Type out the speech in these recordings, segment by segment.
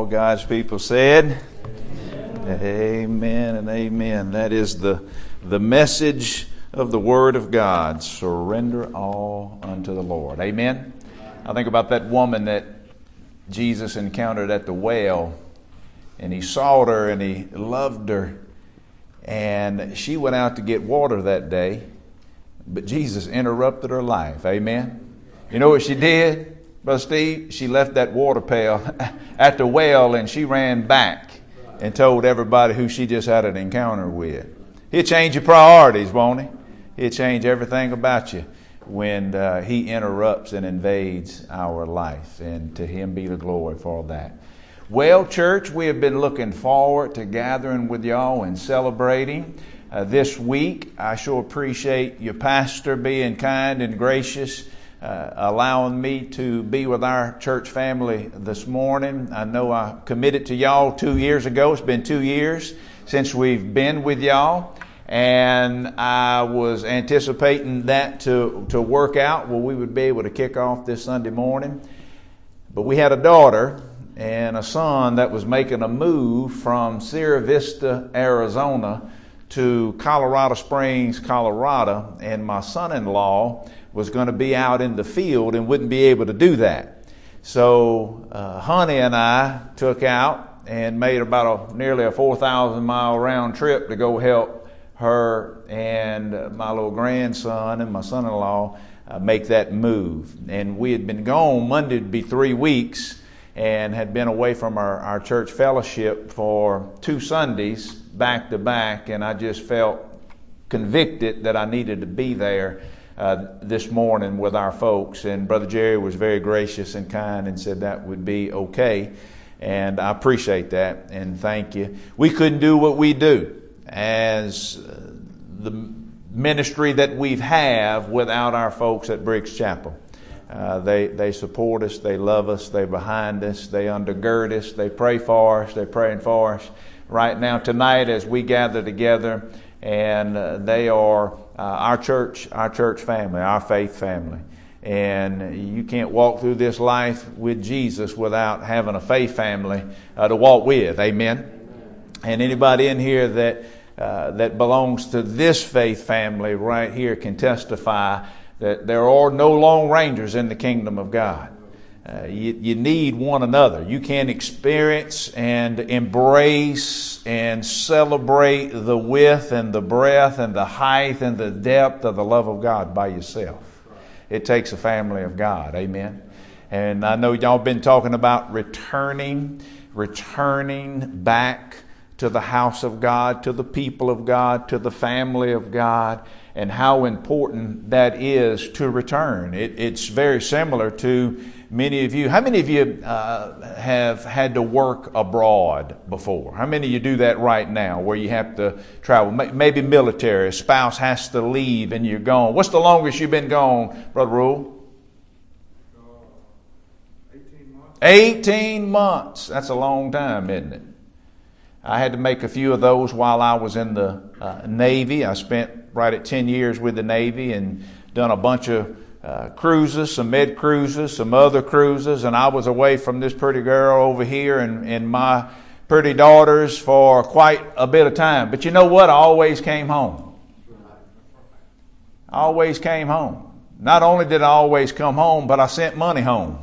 All God's people said, Amen and amen. That is the message of the Word of God. Surrender all unto the Lord. Amen. I think about that woman that Jesus encountered at the well, and he saw her and he loved her, and she went out to get water that day, but Jesus interrupted her life. Amen. You know what she did, Brother Steve? She left that water pail at the well and she ran back and told everybody who she just had an encounter with. He'll change your priorities, won't he? He'll change everything about you when he interrupts and invades our life. And to him be the glory for that. Well, church, we have been looking forward to gathering with y'all and celebrating this week. I sure appreciate your pastor being kind and gracious, allowing me to be with our church family this morning. I know I committed to y'all 2 years ago. It's been 2 years since we've been with y'all, and I was anticipating that to work out where we would be able to kick off this Sunday morning. But we had a daughter and a son that was making a move from Sierra Vista, Arizona to Colorado Springs, Colorado, and my son-in-law was going to be out in the field and wouldn't be able to do that. So Honey and I took out and made about nearly a 4,000-mile round trip to go help her and my little grandson and my son-in-law make that move. And we had been gone. Monday would be 3 weeks, and had been away from our church fellowship for 2 Sundays back to back, and I just felt convicted that I needed to be there this morning with our folks. And Brother Jerry was very gracious and kind and said that would be okay, and I appreciate that and thank you. We couldn't do what we do as the ministry that we have without our folks at Briggs Chapel. They support us, they love us, they're behind us, they undergird us, they pray for us, they're praying for us right now tonight as we gather together, and they are our church family, our faith family. And you can't walk through this life with Jesus without having a faith family to walk with. Amen. And anybody in here that belongs to this faith family right here can testify that there are no lone rangers in the kingdom of God. You need one another. You can experience and embrace and celebrate the width and the breadth and the height and the depth of the love of God by yourself. It takes a family of God. Amen. And I know y'all been talking about returning back to the house of God, to the people of God, to the family of God, and how important that is to return. It's very similar to many of you. How many of you have had to work abroad before? How many of you do that right now where you have to travel? Maybe military, a spouse has to leave and you're gone. What's the longest you've been gone, Brother Rule? 18 months. 18 months. That's a long time, isn't it? I had to make a few of those while I was in the Navy. I spent right at 10 years with the Navy and done a bunch of cruises, some med cruises, some other cruises, and I was away from this pretty girl over here and my pretty daughters for quite a bit of time. But you know what? I always came home. I always came home. Not only did I always come home, but I sent money home.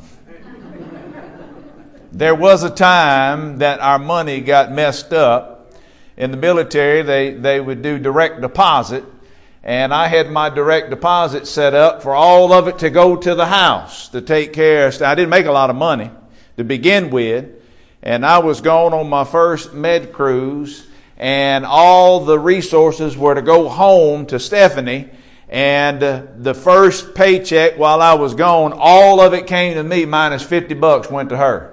There was a time that our money got messed up. In the military, they would do direct deposit, and I had my direct deposit set up for all of it to go to the house to take care of. I didn't make a lot of money to begin with, and I was going on my first med cruise, and all the resources were to go home to Stephanie. And the first paycheck while I was gone, all of it came to me, minus $50 went to her.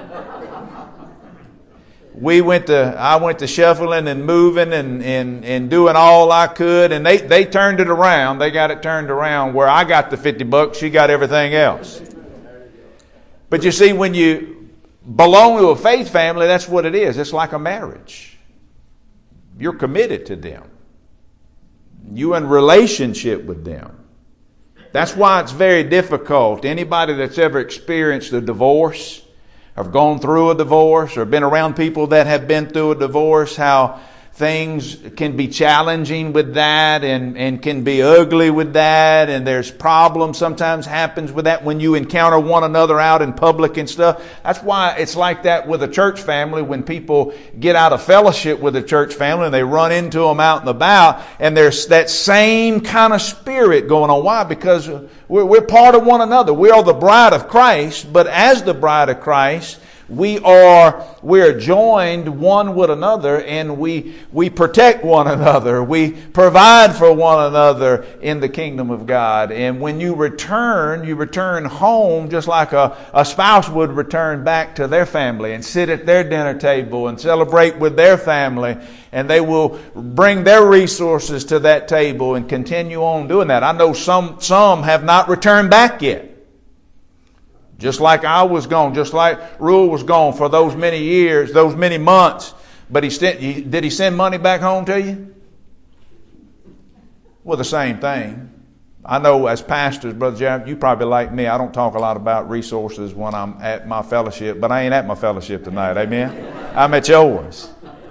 I went to shuffling and moving and doing all I could, and they turned it around. They got it turned around where I got the $50, she got everything else. But you see, when you belong to a faith family, that's what it is. It's like a marriage. You're committed to them. You're in relationship with them. That's why it's very difficult. Anybody that's ever experienced a divorce, have gone through a divorce or been around people that have been through a divorce, how things can be challenging with that and can be ugly with that, and there's problems sometimes happens with that when you encounter one another out in public and stuff. That's why it's like that with a church family when people get out of fellowship with a church family and they run into them out and about, and there's that same kind of spirit going on. Why? Because we're part of one another. We are the bride of Christ, but as the bride of Christ, we are joined one with another, and we protect one another. We provide for one another in the kingdom of God. And when you return home just like a spouse would return back to their family and sit at their dinner table and celebrate with their family. And they will bring their resources to that table and continue on doing that. I know some have not returned back yet. Just like I was gone, just like Rule was gone for those many years, those many months. But did he send money back home to you? Well, the same thing. I know as pastors, Brother Jeff, you probably like me. I don't talk a lot about resources when I'm at my fellowship, but I ain't at my fellowship tonight. Amen? I'm at yours.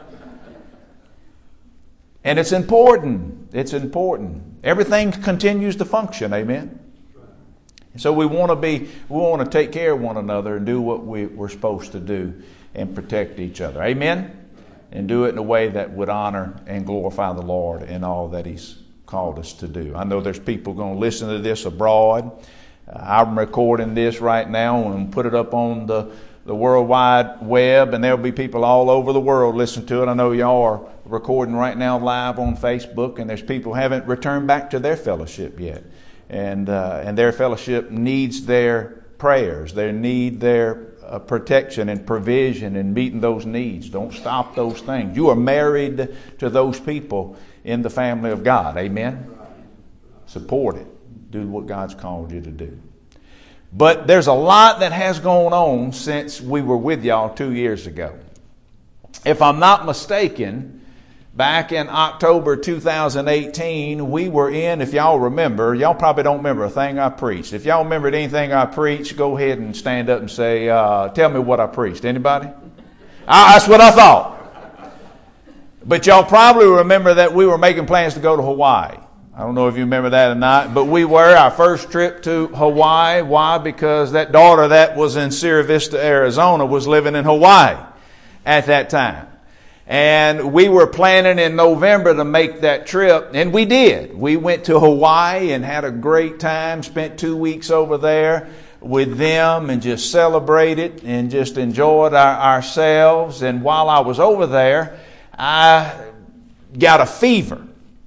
And it's important. It's important. Everything continues to function. Amen? So we want to take care of one another and do what we're supposed to do and protect each other. Amen? And do it in a way that would honor and glorify the Lord in all that He's called us to do. I know there's people going to listen to this abroad. I'm recording this right now and put it up on the World Wide Web, and there'll be people all over the world listening to it. I know y'all are recording right now live on Facebook, and there's people who haven't returned back to their fellowship yet. And their fellowship needs their prayers. They need their protection and provision and meeting those needs. Don't stop those things. You are married to those people in the family of God. Amen? Support it. Do what God's called you to do. But there's a lot that has gone on since we were with y'all 2 years ago. If I'm not mistaken, back in October 2018, we were in, if y'all remember, y'all probably don't remember a thing I preached. If y'all remembered anything I preached, go ahead and stand up and say, tell me what I preached. Anybody? That's what I thought. But y'all probably remember that we were making plans to go to Hawaii. I don't know if you remember that or not, but we were, our first trip to Hawaii. Why? Because that daughter that was in Sierra Vista, Arizona was living in Hawaii at that time. And we were planning in November to make that trip, and we did. We went to Hawaii and had a great time, spent 2 weeks over there with them and just celebrated and just enjoyed ourselves. And while I was over there, I got a fever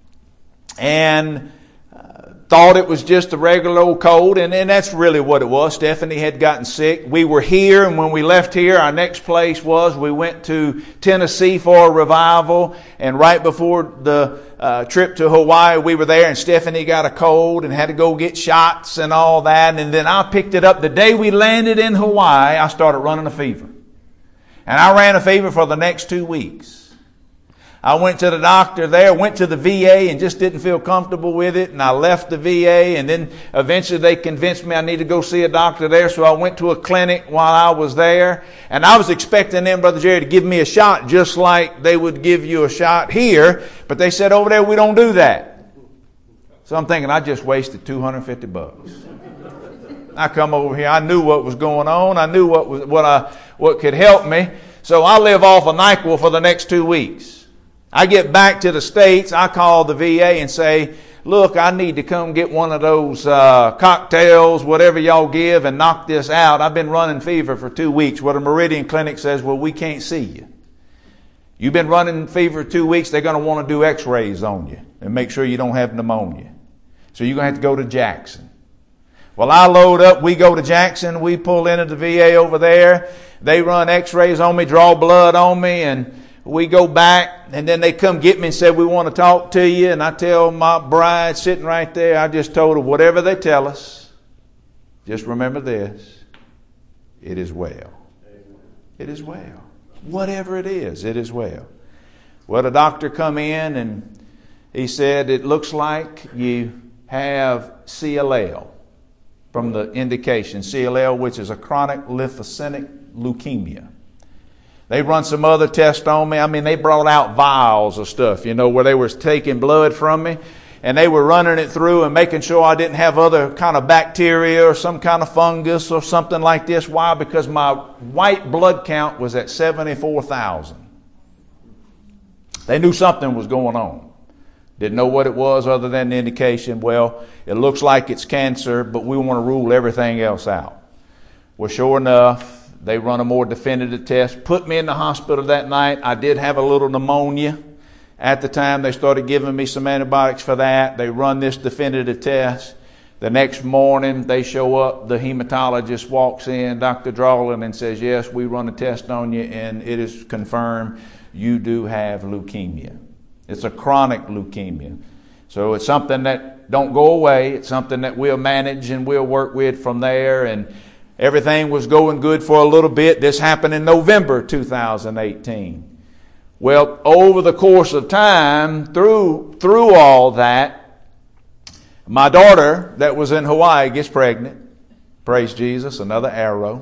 and thought it was just a regular old cold, and that's really what it was. Stephanie had gotten sick. We were here, and when we left here, our next place we went to Tennessee for a revival, and right before the trip to Hawaii, we were there, and Stephanie got a cold and had to go get shots and all that, and then I picked it up. The day we landed in Hawaii, I started running a fever. And I ran a fever for the next 2 weeks. I went to the doctor there, went to the VA and just didn't feel comfortable with it. And I left the VA, and then eventually they convinced me I need to go see a doctor there. So I went to a clinic while I was there. And I was expecting them, Brother Jerry, to give me a shot just like they would give you a shot here. But they said over there, we don't do that. So I'm thinking I just wasted $250. I come over here. I knew what was going on. I knew what could help me. So I live off of NyQuil for the next 2 weeks. I get back to the States, I call the VA and say, look, I need to come get one of those cocktails, whatever y'all give, and knock this out. I've been running fever for 2 weeks. Well, the Meridian Clinic says, well, we can't see you. You've been running fever 2 weeks, they're going to want to do x-rays on you and make sure you don't have pneumonia. So you're going to have to go to Jackson. Well, I load up, we go to Jackson, we pull into the VA over there. They run x-rays on me, draw blood on me, and we go back, and then they come get me and say, we want to talk to you. And I tell my bride sitting right there, I just told her, whatever they tell us, just remember this, it is well. It is well. Whatever it is well. Well, the doctor come in, and he said, it looks like you have CLL from the indication. CLL, which is a chronic lymphocytic leukemia. They run some other tests on me. I mean, they brought out vials of stuff, where they were taking blood from me. And they were running it through and making sure I didn't have other kind of bacteria or some kind of fungus or something like this. Why? Because my white blood count was at 74,000. They knew something was going on. Didn't know what it was other than the indication, well, it looks like it's cancer, but we want to rule everything else out. Well, sure enough, they run a more definitive test, put me in the hospital that night. I did have a little pneumonia. At the time, they started giving me some antibiotics for that. They run this definitive test. The next morning, they show up. The hematologist walks in, Dr. Drawlin, and says, yes, we run a test on you, and it is confirmed you do have leukemia. It's a chronic leukemia. So it's something that don't go away. It's something that we'll manage and we'll work with from there. And everything was going good for a little bit. This happened in November 2018. Well, over the course of time, through all that, my daughter that was in Hawaii gets pregnant. Praise Jesus, another arrow.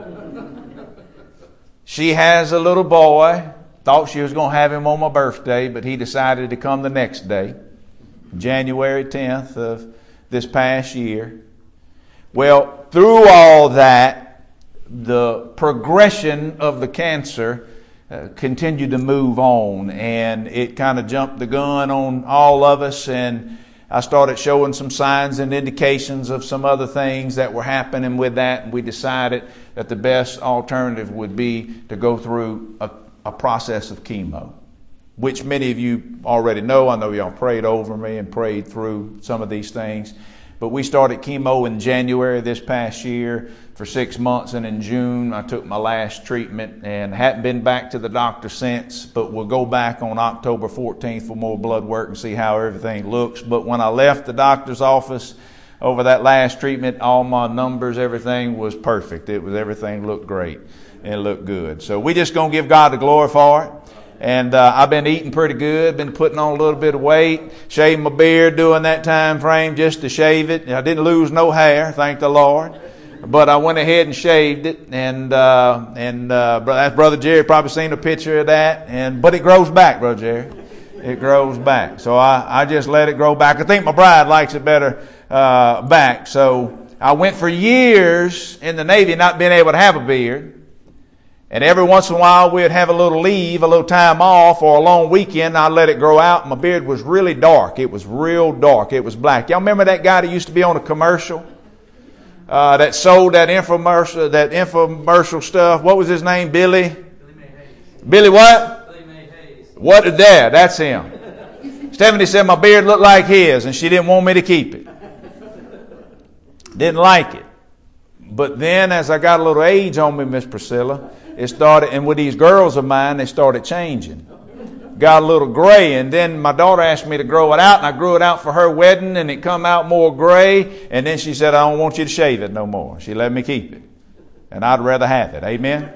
She has a little boy. Thought she was going to have him on my birthday, but he decided to come the next day, January 10th of this past year. Well, through all that, the progression of the cancer continued to move on, and it kind of jumped the gun on all of us, and I started showing some signs and indications of some other things that were happening with that, and we decided that the best alternative would be to go through a process of chemo, which many of you already know. I know y'all prayed over me and prayed through some of these things. But we started chemo in January this past year for 6 months, and in June I took my last treatment and hadn't been back to the doctor since, but we'll go back on October 14th for more blood work and see how everything looks. But when I left the doctor's office over that last treatment, all my numbers, everything was perfect. Everything looked great and it looked good. So we're just going to give God the glory for it. And I've been eating pretty good, been putting on a little bit of weight, shaving my beard during that time frame just to shave it. I didn't lose no hair, thank the Lord. But I went ahead and shaved it, and as Brother Jerry probably seen a picture of that. But it grows back, Brother Jerry. It grows back. So I just let it grow back. I think my bride likes it better back. So I went for years in the Navy not being able to have a beard. And every once in a while, we'd have a little leave, a little time off, or a long weekend. I'd let it grow out. My beard was really dark. It was real dark. It was black. Y'all remember that guy that used to be on a commercial that sold that infomercial stuff? What was his name? Billy May Hayes. Billy what? Billy May Hayes. What is that? That's him. Stephanie said my beard looked like his, and she didn't want me to keep it. Didn't like it. But then, as I got a little age on me, Miss Priscilla, it started, and with these girls of mine, they started changing. Got a little gray, and then my daughter asked me to grow it out, and I grew it out for her wedding, and it come out more gray, and then she said, I don't want you to shave it no more. She let me keep it, and I'd rather have it. Amen?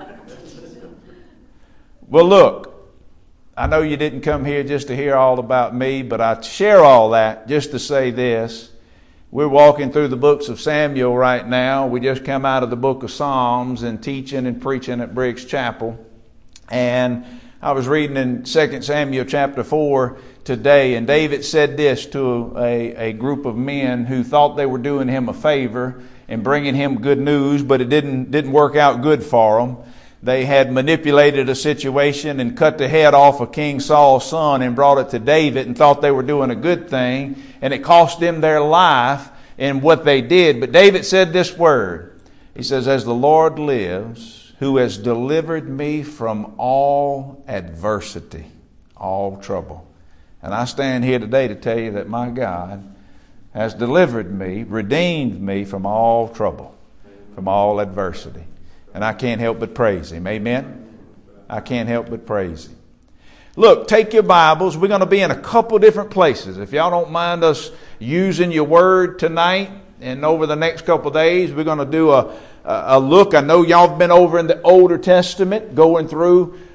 Well, look, I know you didn't come here just to hear all about me, but I share all that just to say this. We're walking through the books of Samuel right now. We just come out of the book of Psalms and teaching and preaching at Briggs Chapel. And I was reading in 2 Samuel chapter 4 today, and David said this to a group of men who thought they were doing him a favor and bringing him good news, but it didn't work out good for them. They had manipulated a situation and cut the head off of King Saul's son and brought it to David and thought they were doing a good thing, and it cost them their life in what they did. But David said this word. He says, as the Lord lives, who has delivered me from all adversity, all trouble. And I stand here today to tell you that my God has delivered me, redeemed me from all trouble, from all adversity. And I can't help but praise Him. Amen? I can't help but praise Him. Look, take your Bibles. We're going to be in a couple different places. If y'all don't mind us using your word tonight and over the next couple of days, we're going to do a look. I know y'all have been over in the Older Testament, going through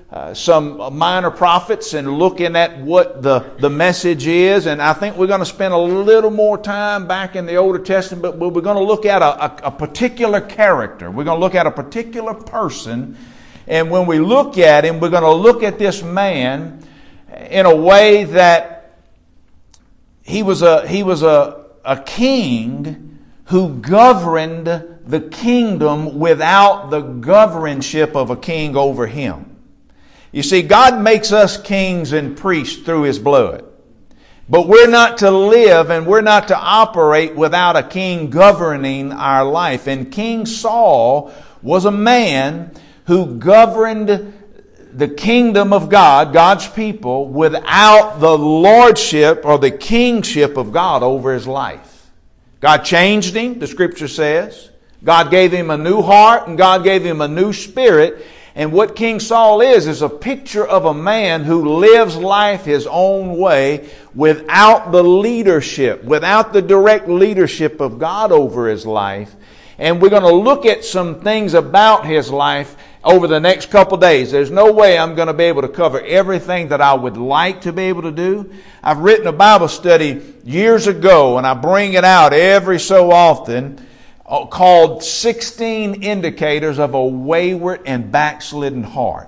some minor prophets and looking at what the message is. And I think we're going to spend a little more time back in the Older Testament, but we're going to look at a particular character. We're going to look at a particular person. And when we look at him, we're going to look at this man in a way that he was a king who governed the kingdom without the governorship of a king over him. You see, God makes us kings and priests through His blood. But we're not to live and we're not to operate without a king governing our life. And King Saul was a man who governed the kingdom of God, God's people, without the lordship or the kingship of God over his life. God changed him, the Scripture says. God gave him a new heart and God gave him a new spirit. And what King Saul is a picture of a man who lives life his own way without the leadership, without the direct leadership of God over his life. And we're going to look at some things about his life over the next couple days. There's no way I'm going to be able to cover everything that I would like to be able to do. I've written a Bible study years ago, and I bring it out every so often, called 16 Indicators of a Wayward and Backslidden Heart.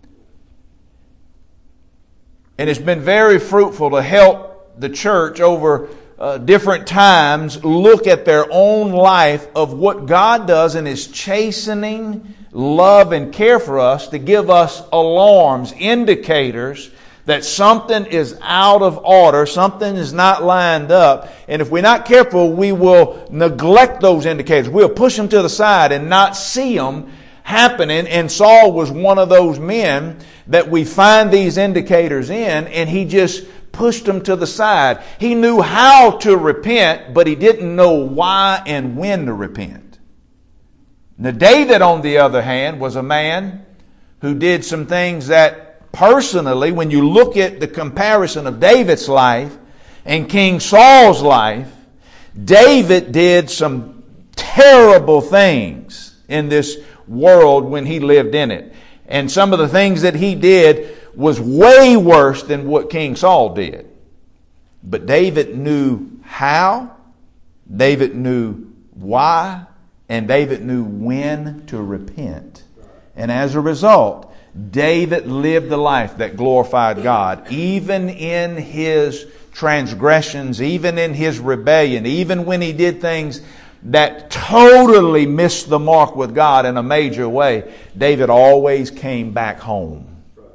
And it's been very fruitful to help the church over different times look at their own life of what God does in His chastening love and care for us to give us alarms, indicators that something is out of order, something is not lined up. And if we're not careful, we will neglect those indicators. We'll push them to the side and not see them happening. And Saul was one of those men that we find these indicators in, and he just pushed them to the side. He knew how to repent, but he didn't know why and when to repent. Now, David, on the other hand, was a man who did some things that personally, when you look at the comparison of David's life and King Saul's life, David did some terrible things in this world when he lived in it. And some of the things that he did was way worse than what King Saul did. But David knew how, David knew why, and David knew when to repent. And as a result, David lived a life that glorified God, even in his transgressions, even in his rebellion, even when he did things that totally missed the mark with God in a major way. David always came back home.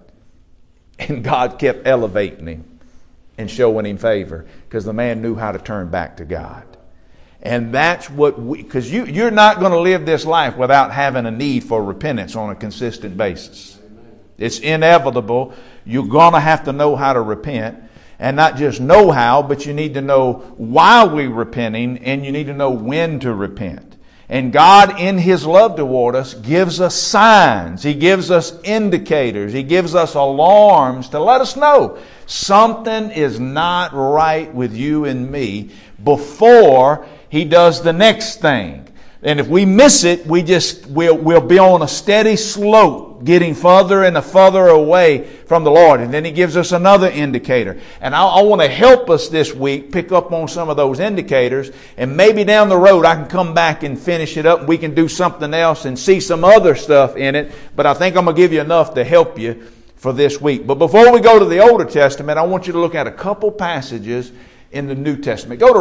And God kept elevating him and showing him favor because the man knew how to turn back to God. And that's what because you're not going to live this life without having a need for repentance on a consistent basis. It's inevitable. You're going to have to know how to repent. And not just know how, but you need to know why we're repenting, and you need to know when to repent. And God, in His love toward us, gives us signs. He gives us indicators. He gives us alarms to let us know something is not right with you and me before He does the next thing. And if we miss it, we'll be on a steady slope, getting further and further away from the Lord. And then He gives us another indicator. And I want to help us this week pick up on some of those indicators. And maybe down the road I can come back and finish it up and we can do something else and see some other stuff in it. But I think I'm going to give you enough to help you for this week. But before we go to the Older Testament, I want you to look at a couple passages in the New Testament. Go to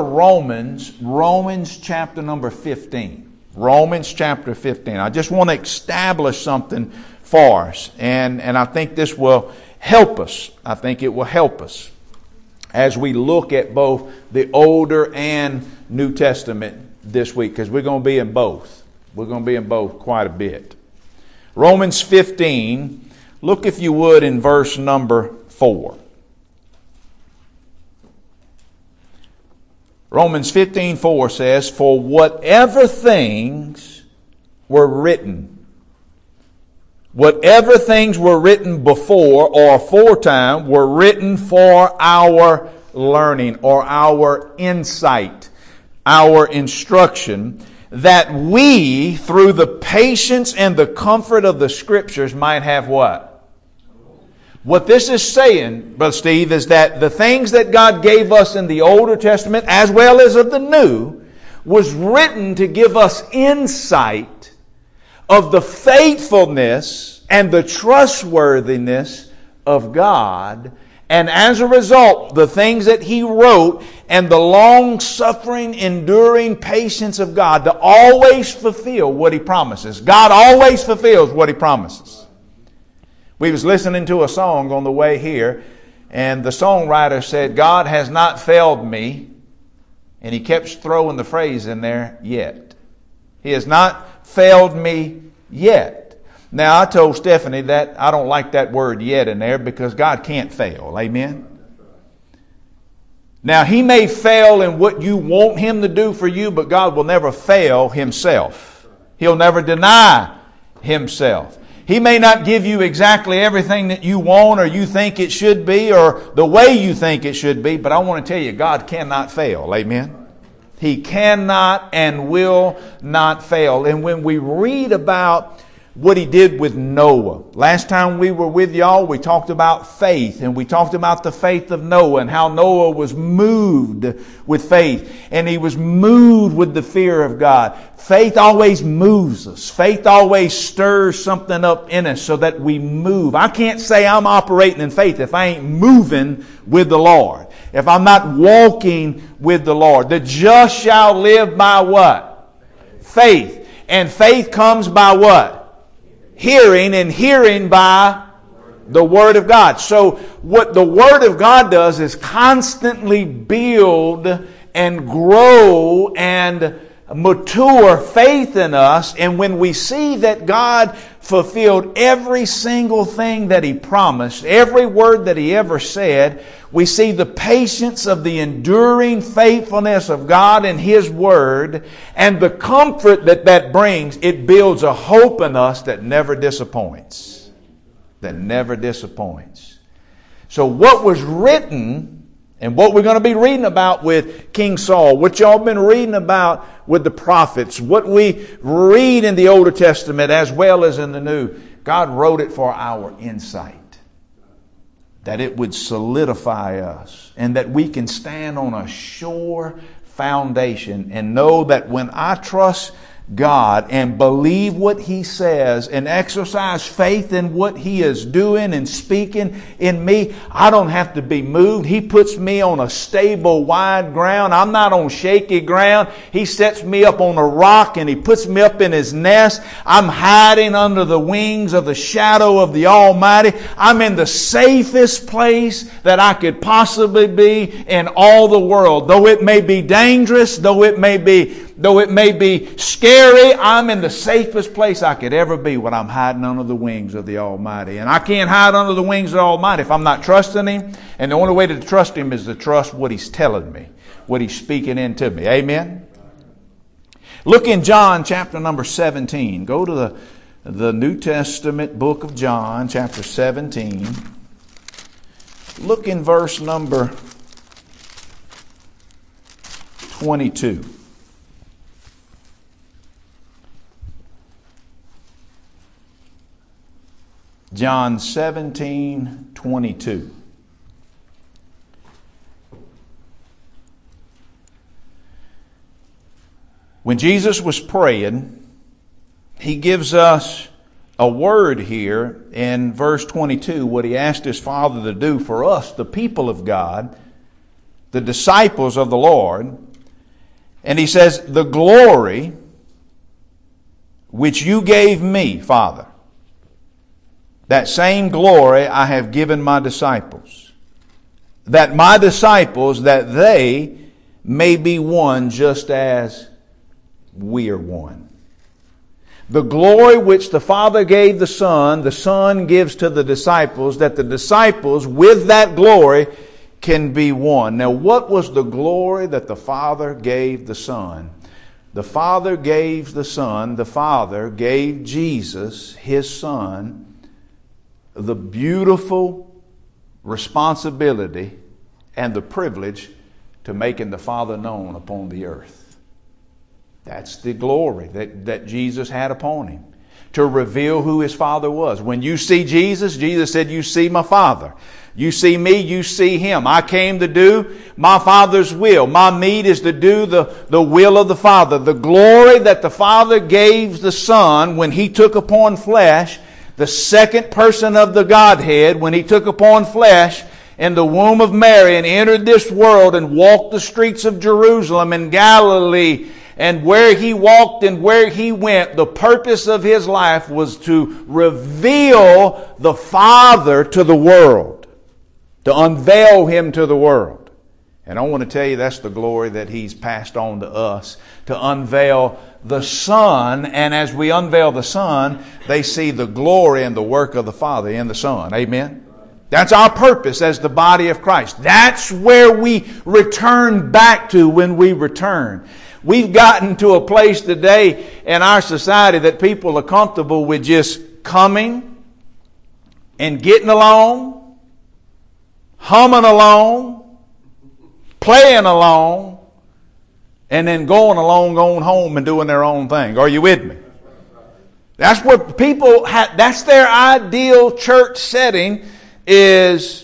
Romans chapter number 15. Romans chapter 15. I just want to establish something for us. And I think this will help us. I think it will help us as we look at both the Older and New Testament this week, because we're going to be in both. We're going to be in both quite a bit. Romans 15. Look, if you would, in verse number 4. Romans 15:4 says, "For whatever things were written before or aforetime were written for our learning," or our insight, our instruction, that we, through the patience and the comfort of the Scriptures, might have what? What this is saying, Brother Steve, is that the things that God gave us in the Older Testament, as well as of the New, was written to give us insight of the faithfulness and the trustworthiness of God. And as a result, the things that He wrote and the long-suffering, enduring patience of God to always fulfill what He promises. God always fulfills what He promises. We was listening to a song on the way here, and the songwriter said, God has not failed me, and he kept throwing the phrase in there, yet. He has not failed me yet. Now, I told Stephanie that I don't like that word yet in there because God can't fail. Amen? Now, He may fail in what you want Him to do for you, but God will never fail Himself. He'll never deny Himself. He may not give you exactly everything that you want or you think it should be or the way you think it should be, but I want to tell you, God cannot fail. Amen? He cannot and will not fail. And when we read about what He did with Noah. Last time we were with y'all, we talked about faith, and we talked about the faith of Noah and how Noah was moved with faith, and he was moved with the fear of God. Faith always moves us. Faith always stirs something up in us so that we move. I can't say I'm operating in faith if I ain't moving with the Lord. If I'm not walking with the Lord. The just shall live by what? Faith. And faith comes by what? Hearing, and hearing by the Word of God. So what the Word of God does is constantly build and grow and mature faith in us. And when we see that God fulfilled every single thing that He promised, every word that He ever said, we see the patience of the enduring faithfulness of God and His Word, and the comfort that that brings. It builds a hope in us that never disappoints. That never disappoints. So what was written and what we're going to be reading about with King Saul, what y'all been reading about with the prophets, what we read in the Older Testament as well as in the New, God wrote it for our insight. That it would solidify us and that we can stand on a sure foundation and know that when I trust God and believe what He says and exercise faith in what He is doing and speaking in me, I don't have to be moved. He puts me on a stable, wide ground. I'm not on shaky ground. He sets me up on a rock and He puts me up in His nest. I'm hiding under the wings of the shadow of the Almighty. I'm in the safest place that I could possibly be in all the world. Though it may be dangerous, though it may be scary, I'm in the safest place I could ever be when I'm hiding under the wings of the Almighty. And I can't hide under the wings of the Almighty if I'm not trusting Him. And the only way to trust Him is to trust what He's telling me, what He's speaking into me. Amen? Look in John chapter number 17. Go to the New Testament book of John, chapter 17. Look in verse number 22. John 17:22. When Jesus was praying, He gives us a word here in verse 22, what He asked His Father to do for us, the people of God, the disciples of the Lord. And He says, the glory which you gave me, Father, that same glory I have given my disciples, that my disciples, that they may be one just as we are one. The glory which the Father gave the Son gives to the disciples, that the disciples with that glory can be one. Now, what was the glory that the Father gave the Son? The Father gave the Son, the Father gave Jesus, His Son, the beautiful responsibility and the privilege to making the Father known upon the earth. That's the glory that Jesus had upon Him. to reveal who His Father was. When you see Jesus, Jesus said, you see my Father. You see me, you see Him. I came to do my Father's will. My meat is to do the will of the Father. The glory that the Father gave the Son when He took upon flesh, the second person of the Godhead, when He took upon flesh in the womb of Mary and entered this world and walked the streets of Jerusalem and Galilee, and where He walked and where He went, the purpose of His life was to reveal the Father to the world, to unveil Him to the world. And I want to tell you that's the glory that He's passed on to us, to unveil the Son. And as we unveil the Son, they see the glory and the work of the Father in the Son. Amen? That's our purpose as the body of Christ. That's where we return back to when we return. We've gotten to a place today in our society that people are comfortable with just coming and getting along, humming along, playing along, and then going home and doing their own thing. Are you with me? That's what people have. That's their ideal church setting is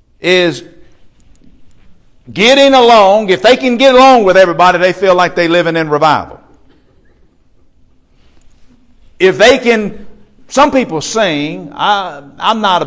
getting along. If they can get along with everybody, they feel like they're living in revival. If they can, some people sing. I'm not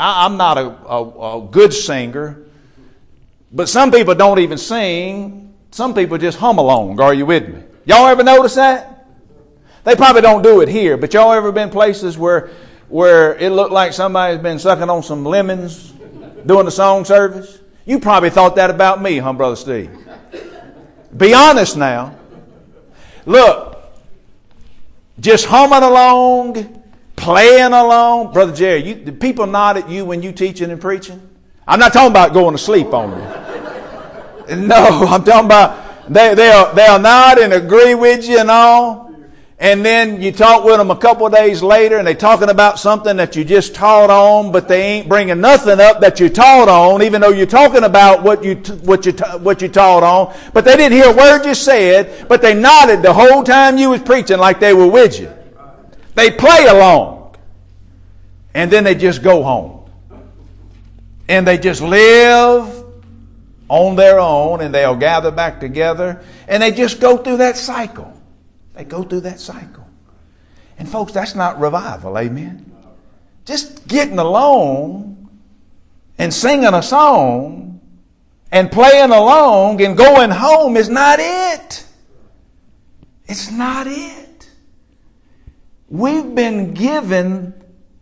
a good singer, but some people don't even sing. Some people just hum along. Are you with me? Y'all ever notice that? They probably don't do it here, but y'all ever been places where it looked like somebody's been sucking on some lemons doing the song service? You probably thought that about me, huh, Brother Steve? Be honest now. Look, just humming along, playing along. Brother Jerry, do people nod at you when you teaching and preaching? I'm not talking about going to sleep on you. No, I'm talking about they'll nod and agree with you and all. And then you talk with them a couple of days later and they're talking about something that you just taught on, but they ain't bringing nothing up that you taught on, even though you're talking about what you taught on. But they didn't hear a word you said, but they nodded the whole time you was preaching like they were with you. They play along. And then they just go home. And they just live on their own, and they'll gather back together, and they just go through that cycle. They go through that cycle. And folks, that's not revival, amen? Just getting along and singing a song and playing along and going home is not it. It's not it. We've been given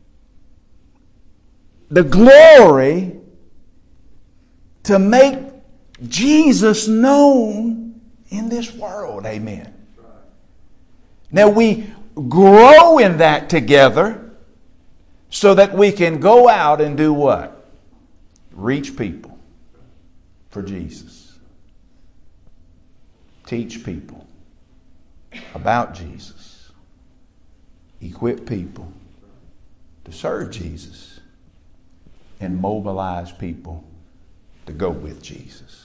the glory to make Jesus known in this world, amen? Now we grow in that together so that we can go out and do what? Reach people for Jesus. Teach people about Jesus. Equip people to serve Jesus. And mobilize people to go with Jesus.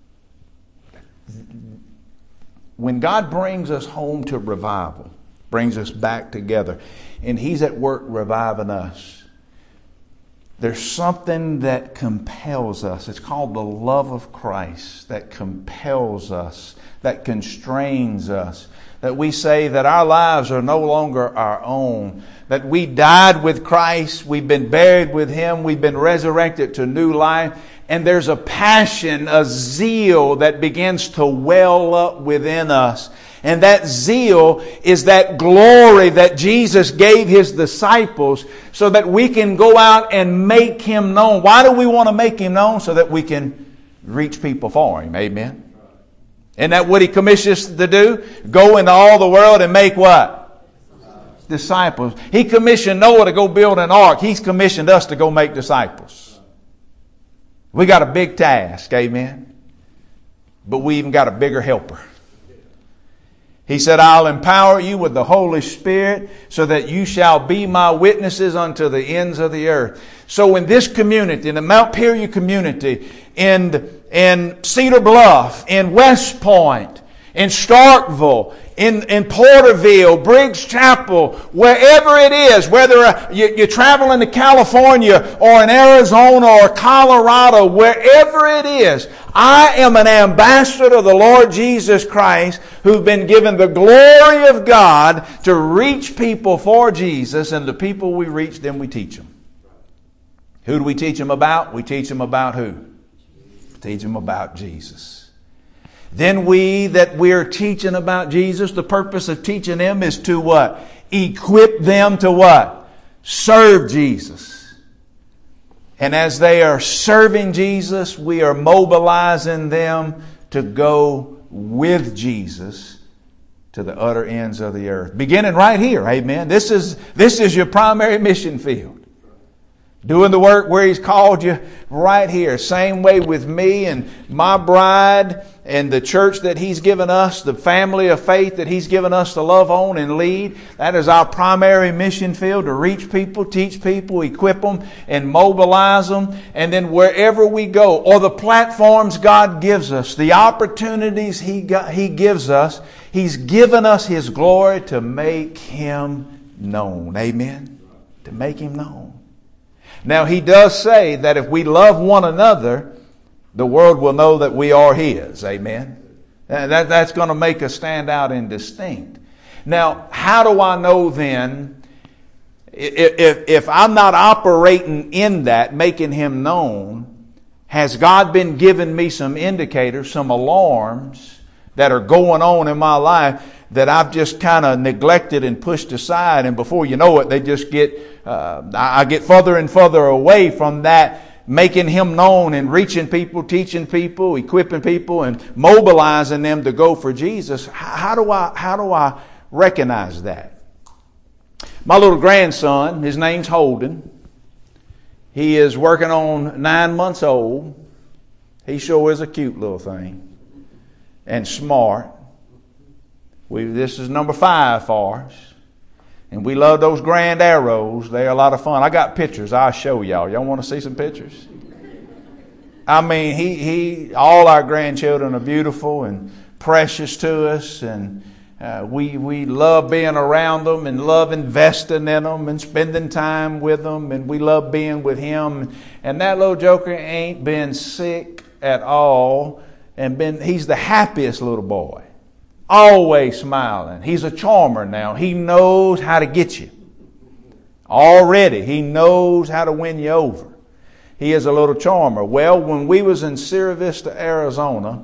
When God brings us home to revival, brings us back together, and He's at work reviving us, there's something that compels us. It's called the love of Christ that compels us, that constrains us, that we say that our lives are no longer our own, that we died with Christ, we've been buried with Him, we've been resurrected to new life, and there's a passion, a zeal that begins to well up within us. And that zeal is that glory that Jesus gave His disciples so that we can go out and make Him known. Why do we want to make Him known? So that we can reach people for Him. Amen. Isn't that what He commissions us to do? Go into all the world and make what? Disciples. He commissioned Noah to go build an ark. He's commissioned us to go make disciples. We got a big task, amen? But we even got a bigger helper. He said, I'll empower you with the Holy Spirit so that you shall be my witnesses unto the ends of the earth. So in this community, in the Mount Pelion community, in Cedar Bluff, in West Point, in Starkville, in Porterville, Briggs Chapel, wherever it is, whether you're traveling to California or in Arizona or Colorado, wherever it is, I am an ambassador of the Lord Jesus Christ who've been given the glory of God to reach people for Jesus, and the people we reach, then we teach them. Who do we teach them about? We teach them about who? Teach them about Jesus. Then we're teaching about Jesus, the purpose of teaching them is to what? Equip them to what? Serve Jesus. And as they are serving Jesus, we are mobilizing them to go with Jesus to the utter ends of the earth. Beginning right here, amen. This is your primary mission field. Doing the work where He's called you right here. Same way with me and my bride and the church that He's given us, the family of faith that He's given us to love on and lead. That is our primary mission field, to reach people, teach people, equip them, and mobilize them. And then wherever we go, or the platforms God gives us, the opportunities He gives us, He's given us His glory to make Him known. Amen? To make Him known. Now, He does say that if we love one another, the world will know that we are His. Amen? That's going to make us stand out and distinct. Now, how do I know then, if I'm not operating in that, making Him known, has God been giving me some indicators, some alarms that are going on in my life that I've just kind of neglected and pushed aside, and before you know it, they just I get further and further away from that, making Him known and reaching people, teaching people, equipping people, and mobilizing them to go for Jesus. How do I recognize that? My little grandson, his name's Holden. He is working on 9 months old. He sure is a cute little thing and smart. This is number 5 for us. And we love those Grand Arrows. They're a lot of fun. I got pictures. I'll show y'all. Y'all want to see some pictures? I mean, all our grandchildren are beautiful and precious to us. And we love being around them and love investing in them and spending time with them. And we love being with him. And that little joker ain't been sick at all. And he's the happiest little boy. Always smiling. He's a charmer now. He knows how to get you. Already, he knows how to win you over. He is a little charmer. Well, when we was in Sierra Vista, Arizona,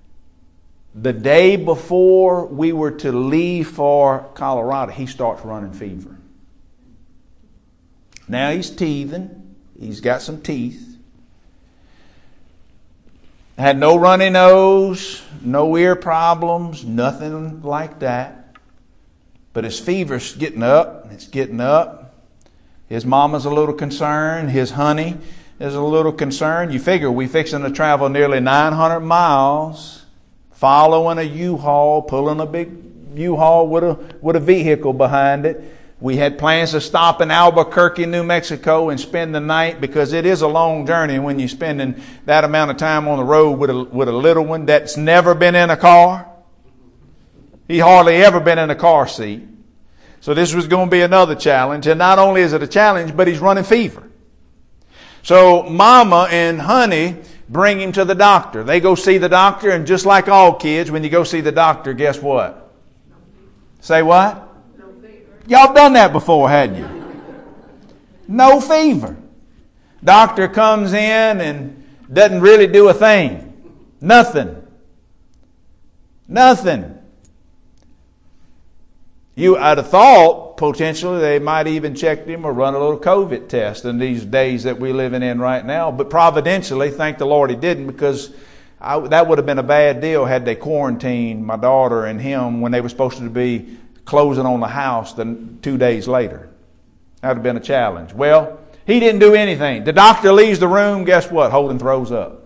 the day before we were to leave for Colorado, he starts running fever. Now he's teething. He's got some teeth. Had no runny nose, no ear problems, nothing like that. But his fever's getting up. It's getting up. His mama's a little concerned. His honey is a little concerned. You figure we fixing to travel nearly 900 miles, following a U-Haul, pulling a big U-Haul with a vehicle behind it. We had plans to stop in Albuquerque, New Mexico and spend the night, because it is a long journey when you're spending that amount of time on the road with a little one that's never been in a car. He hardly ever been in a car seat. So this was going to be another challenge. And not only is it a challenge, but he's running fever. So Mama and Honey bring him to the doctor. They go see the doctor, and just like all kids, when you go see the doctor, guess what? Say what? Y'all done that before, hadn't you? No fever. Doctor comes in and doesn't really do a thing. Nothing. I'd have thought potentially they might even check him or run a little COVID test in these days that we're living in right now. But providentially, thank the Lord he didn't, because that would have been a bad deal had they quarantined my daughter and him when they were supposed to be closing on the house 2 days later. That would have been a challenge. Well, he didn't do anything. The doctor leaves the room. Guess what? Holden throws up.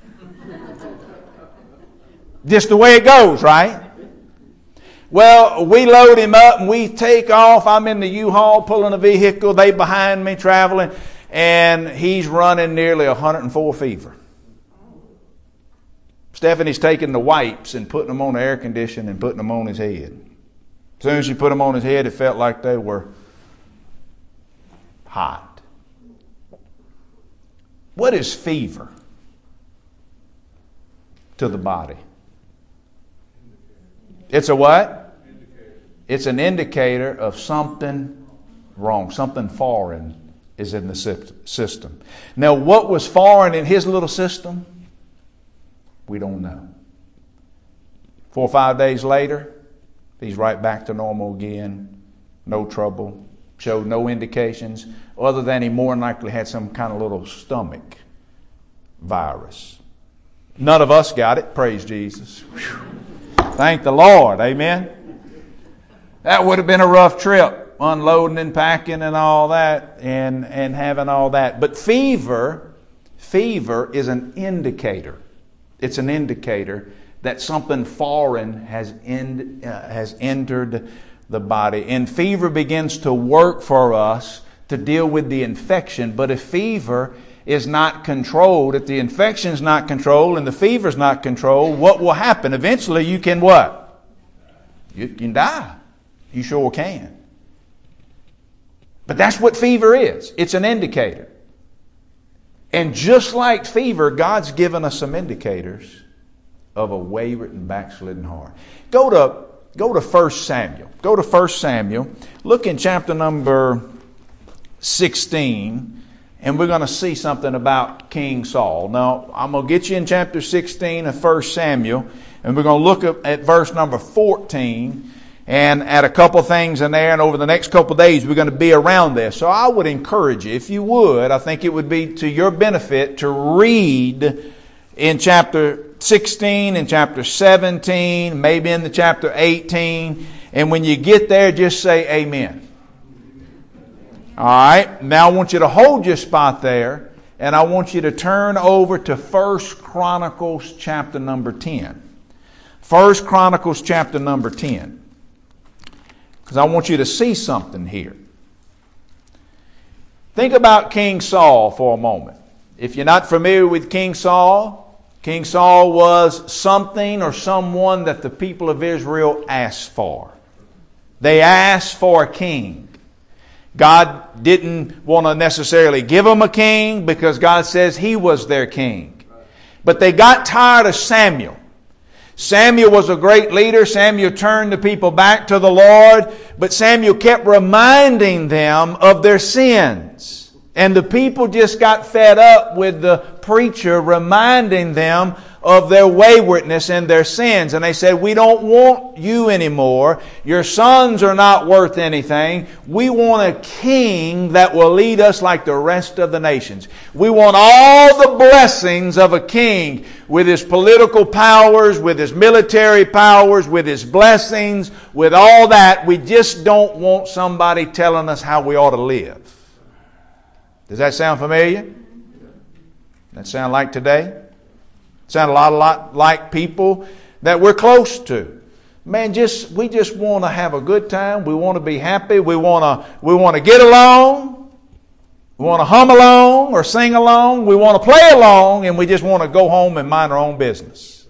Just the way it goes, right? Well, we load him up and we take off. I'm in the U-Haul pulling a vehicle. They behind me traveling. And he's running nearly 104 fever. Stephanie's taking the wipes and putting them on the air conditioner and putting them on his head. As soon as she put them on his head, it felt like they were hot. What is fever to the body? It's a what? It's an indicator of something wrong, something foreign is in the system. Now, what was foreign in his little system? We don't know. 4 or 5 days later, he's right back to normal again. No trouble. Showed no indications other than he more than likely had some kind of little stomach virus. None of us got it. Praise Jesus. Whew. Thank the Lord. Amen. That would have been a rough trip, unloading and packing and all that and having all that. But fever is an indicator. It's an indicator that something foreign has entered the body. And fever begins to work for us to deal with the infection. But if fever is not controlled, if the infection is not controlled and the fever is not controlled, what will happen? Eventually you can what? You can die. You sure can. But that's what fever is. It's an indicator. And just like fever, God's given us some indicators of a wayward and backslidden heart. Go to 1 Samuel. Go to 1 Samuel. Look in chapter number 16, and we're going to see something about King Saul. Now, I'm going to get you in chapter 16 of 1 Samuel, and we're going to look at verse number 14 and at a couple things in there, and over the next couple of days we're going to be around this. So I would encourage you, if you would, I think it would be to your benefit to read in chapter 16, in chapter 17, maybe in the chapter 18, and when you get there, just say amen. All right, now I want you to hold your spot there, and I want you to turn over to 1 Chronicles chapter number 10. 1 Chronicles chapter number 10. Because I want you to see something here. Think about King Saul for a moment. If you're not familiar with King Saul was something or someone that the people of Israel asked for. They asked for a king. God didn't want to necessarily give them a king because God says He was their king. But they got tired of Samuel. Samuel was a great leader. Samuel turned the people back to the Lord. But Samuel kept reminding them of their sins. And the people just got fed up with the preacher reminding them of their waywardness and their sins. And they said, we don't want you anymore. Your sons are not worth anything. We want a king that will lead us like the rest of the nations. We want all the blessings of a king with his political powers, with his military powers, with his blessings, with all that. We just don't want somebody telling us how we ought to live. Does that sound familiar? That sound like today? Sound a lot like people that we're close to. Man, we just want to have a good time. We want to be happy. We want to get along. We want to hum along or sing along. We want to play along, and we just want to go home and mind our own business.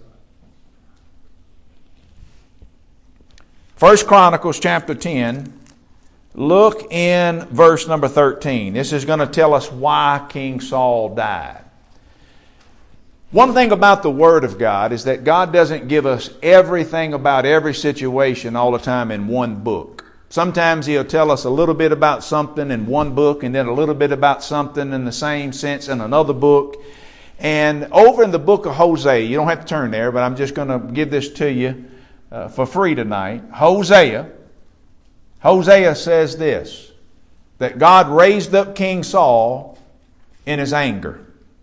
1 Chronicles chapter 10. Look in verse number 13. This is going to tell us why King Saul died. One thing about the Word of God is that God doesn't give us everything about every situation all the time in one book. Sometimes He'll tell us a little bit about something in one book and then a little bit about something in the same sense in another book. And over in the book of Hosea, you don't have to turn there, but I'm just going to give this to you for free tonight. Hosea says this, that God raised up King Saul in His anger.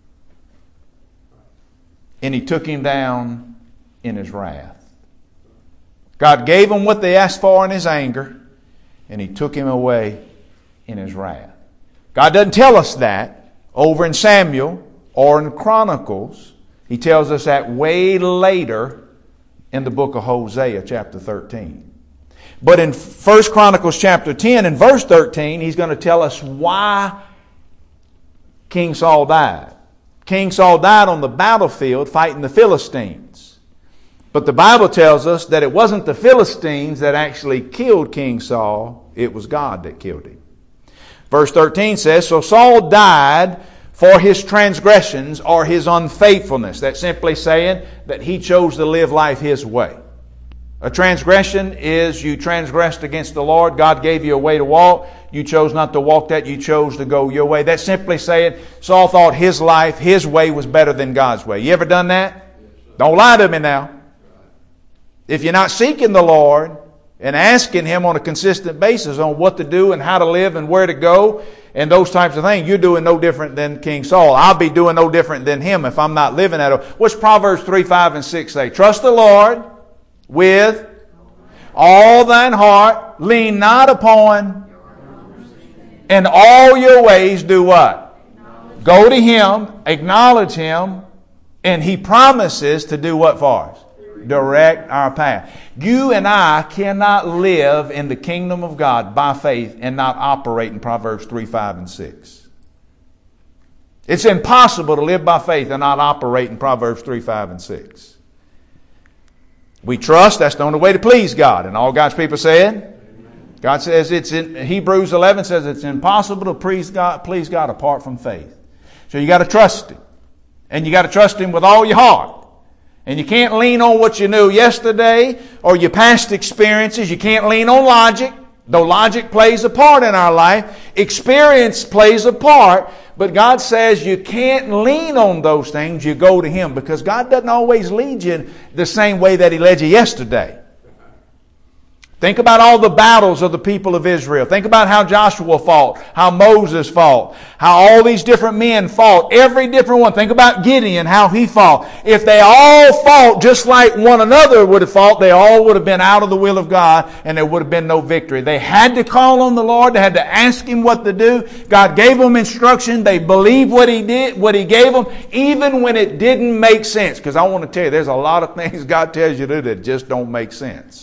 And He took him down in His wrath. God gave him what they asked for in His anger, and He took him away in His wrath. God doesn't tell us that over in Samuel or in Chronicles. He tells us that way later in the book of Hosea chapter 13. But in 1 Chronicles chapter 10 and verse 13, He's going to tell us why King Saul died. King Saul died on the battlefield fighting the Philistines. But the Bible tells us that it wasn't the Philistines that actually killed King Saul. It was God that killed him. Verse 13 says, so Saul died for his transgressions or his unfaithfulness. That's simply saying that he chose to live life his way. A transgression is you transgressed against the Lord. God gave you a way to walk. You chose not to walk that. You chose to go your way. That's simply saying Saul thought his life, his way was better than God's way. You ever done that? Don't lie to me now. If you're not seeking the Lord and asking Him on a consistent basis on what to do and how to live and where to go and those types of things, you're doing no different than King Saul. I'll be doing no different than him if I'm not living that. What's Proverbs 3, 5, and 6 say? Trust the Lord with all thine heart, lean not upon, in all your ways do what? Go to Him, acknowledge Him, and He promises to do what for us? Direct our path. You and I cannot live in the kingdom of God by faith and not operate in Proverbs 3, 5, and 6. It's impossible to live by faith and not operate in Proverbs 3, 5, and 6. We trust, that's the only way to please God. And all God's people said? God says it's in Hebrews 11 says it's impossible to please God apart from faith. So you got to trust Him. And you got to trust Him with all your heart. And you can't lean on what you knew yesterday or your past experiences. You can't lean on logic, though logic plays a part in our life. Experience plays a part. But God says you can't lean on those things. You go to Him because God doesn't always lead you the same way that He led you yesterday. Think about all the battles of the people of Israel. Think about how Joshua fought, how Moses fought, how all these different men fought, every different one. Think about Gideon, how he fought. If they all fought just like one another would have fought, they all would have been out of the will of God and there would have been no victory. They had to call on the Lord. They had to ask Him what to do. God gave them instruction. They believed what He did, what He gave them, even when it didn't make sense. Because I want to tell you, there's a lot of things God tells you to do that just don't make sense.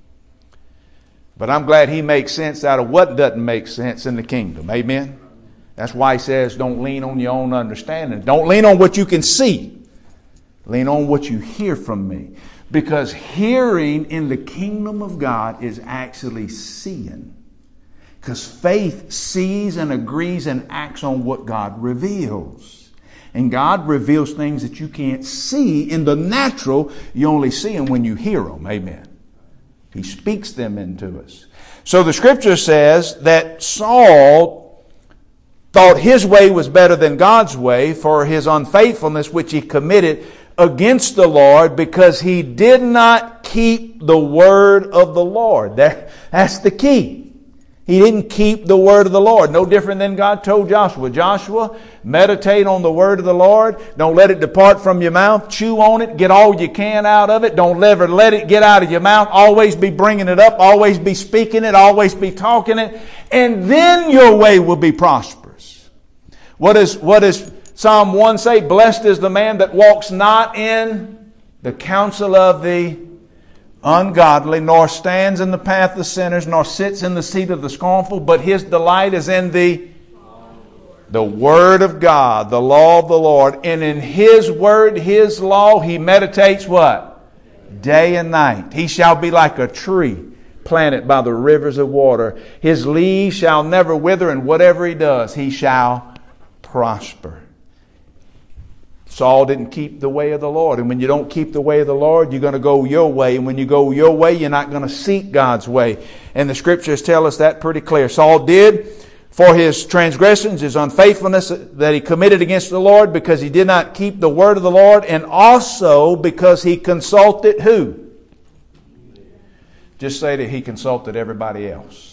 But I'm glad He makes sense out of what doesn't make sense in the kingdom. Amen? That's why He says don't lean on your own understanding. Don't lean on what you can see. Lean on what you hear from me. Because hearing in the kingdom of God is actually seeing. Because faith sees and agrees and acts on what God reveals. And God reveals things that you can't see in the natural. You only see them when you hear them. Amen. He speaks them into us. So the scripture says that Saul thought his way was better than God's way for his unfaithfulness which he committed against the Lord because he did not keep the word of the Lord. That's the key. He didn't keep the word of the Lord. No different than God told Joshua. Joshua, meditate on the word of the Lord. Don't let it depart from your mouth. Chew on it. Get all you can out of it. Don't ever let it get out of your mouth. Always be bringing it up. Always be speaking it. Always be talking it. And then your way will be prosperous. What does Psalm 1 say? Blessed is the man that walks not in the counsel of the ungodly, nor stands in the path of sinners, nor sits in the seat of the scornful, but his delight is in the word of God, the law of the Lord. And in His word, His law, he meditates what? Day and night. He shall be like a tree planted by the rivers of water. His leaves shall never wither, and whatever he does, he shall prosper. Saul didn't keep the way of the Lord. And when you don't keep the way of the Lord, you're going to go your way. And when you go your way, you're not going to seek God's way. And the scriptures tell us that pretty clear. Saul did for his transgressions, his unfaithfulness that he committed against the Lord because he did not keep the word of the Lord, and also because he consulted who? Just say that he consulted everybody else.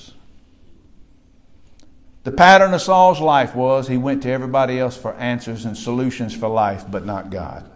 The pattern of Saul's life was he went to everybody else for answers and solutions for life, but not God.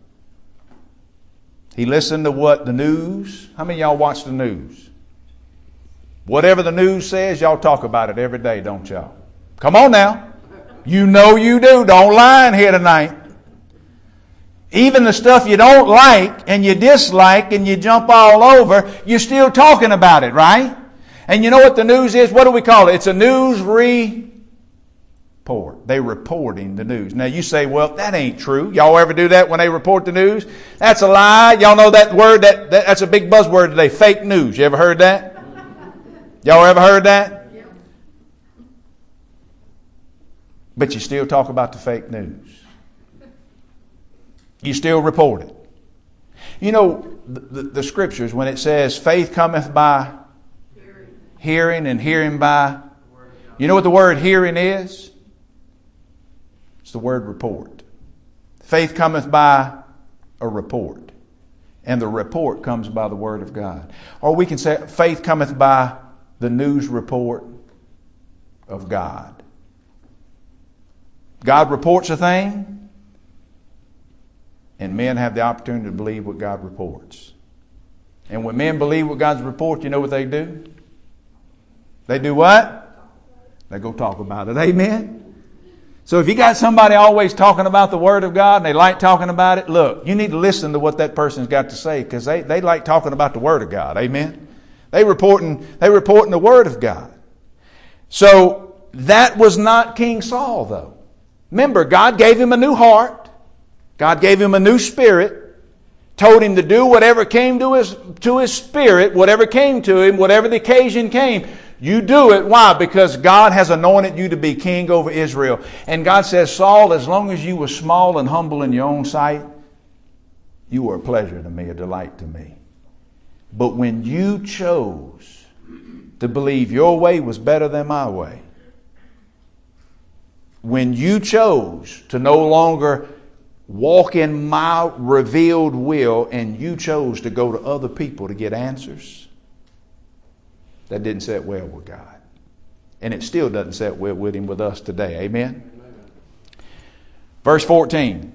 He listened to what? The news. How many of y'all watch the news? Whatever the news says, y'all talk about it every day, don't y'all? Come on now. You know you do. Don't lie in here tonight. Even the stuff you don't like and you dislike and you jump all over, you're still talking about it, right? And you know what the news is? What do we call it? It's a news They're reporting the news. Now you say, well, that ain't true. Y'all ever do that when they report the news? That's a lie. Y'all know that word, that's a big buzzword today, fake news. You ever heard that? Y'all ever heard that? Yeah. But you still talk about the fake news. You still report it. You know, the scriptures, when it says faith cometh by hearing and hearing by, you know what the word hearing is? It's the word report. Faith cometh by a report. And the report comes by the word of God. Or we can say faith cometh by the news report of God. God reports a thing, and men have the opportunity to believe what God reports. And when men believe what God's report, you know what they do? They do what? They go talk about it. Amen? So if you got somebody always talking about the Word of God and they like talking about it, look, you need to listen to what that person's got to say, because they like talking about the Word of God. Amen? They reporting the Word of God. So that was not King Saul, though. Remember, God gave him a new heart. God gave him a new spirit. Told him to do whatever came to his spirit, whatever came to him, whatever the occasion came. You do it. Why? Because God has anointed you to be king over Israel. And God says, Saul, as long as you were small and humble in your own sight, you were a pleasure to me, a delight to me. But when you chose to believe your way was better than my way, when you chose to no longer walk in my revealed will and you chose to go to other people to get answers, that didn't sit well with God. And it still doesn't sit well with Him with us today. Amen? Verse 14.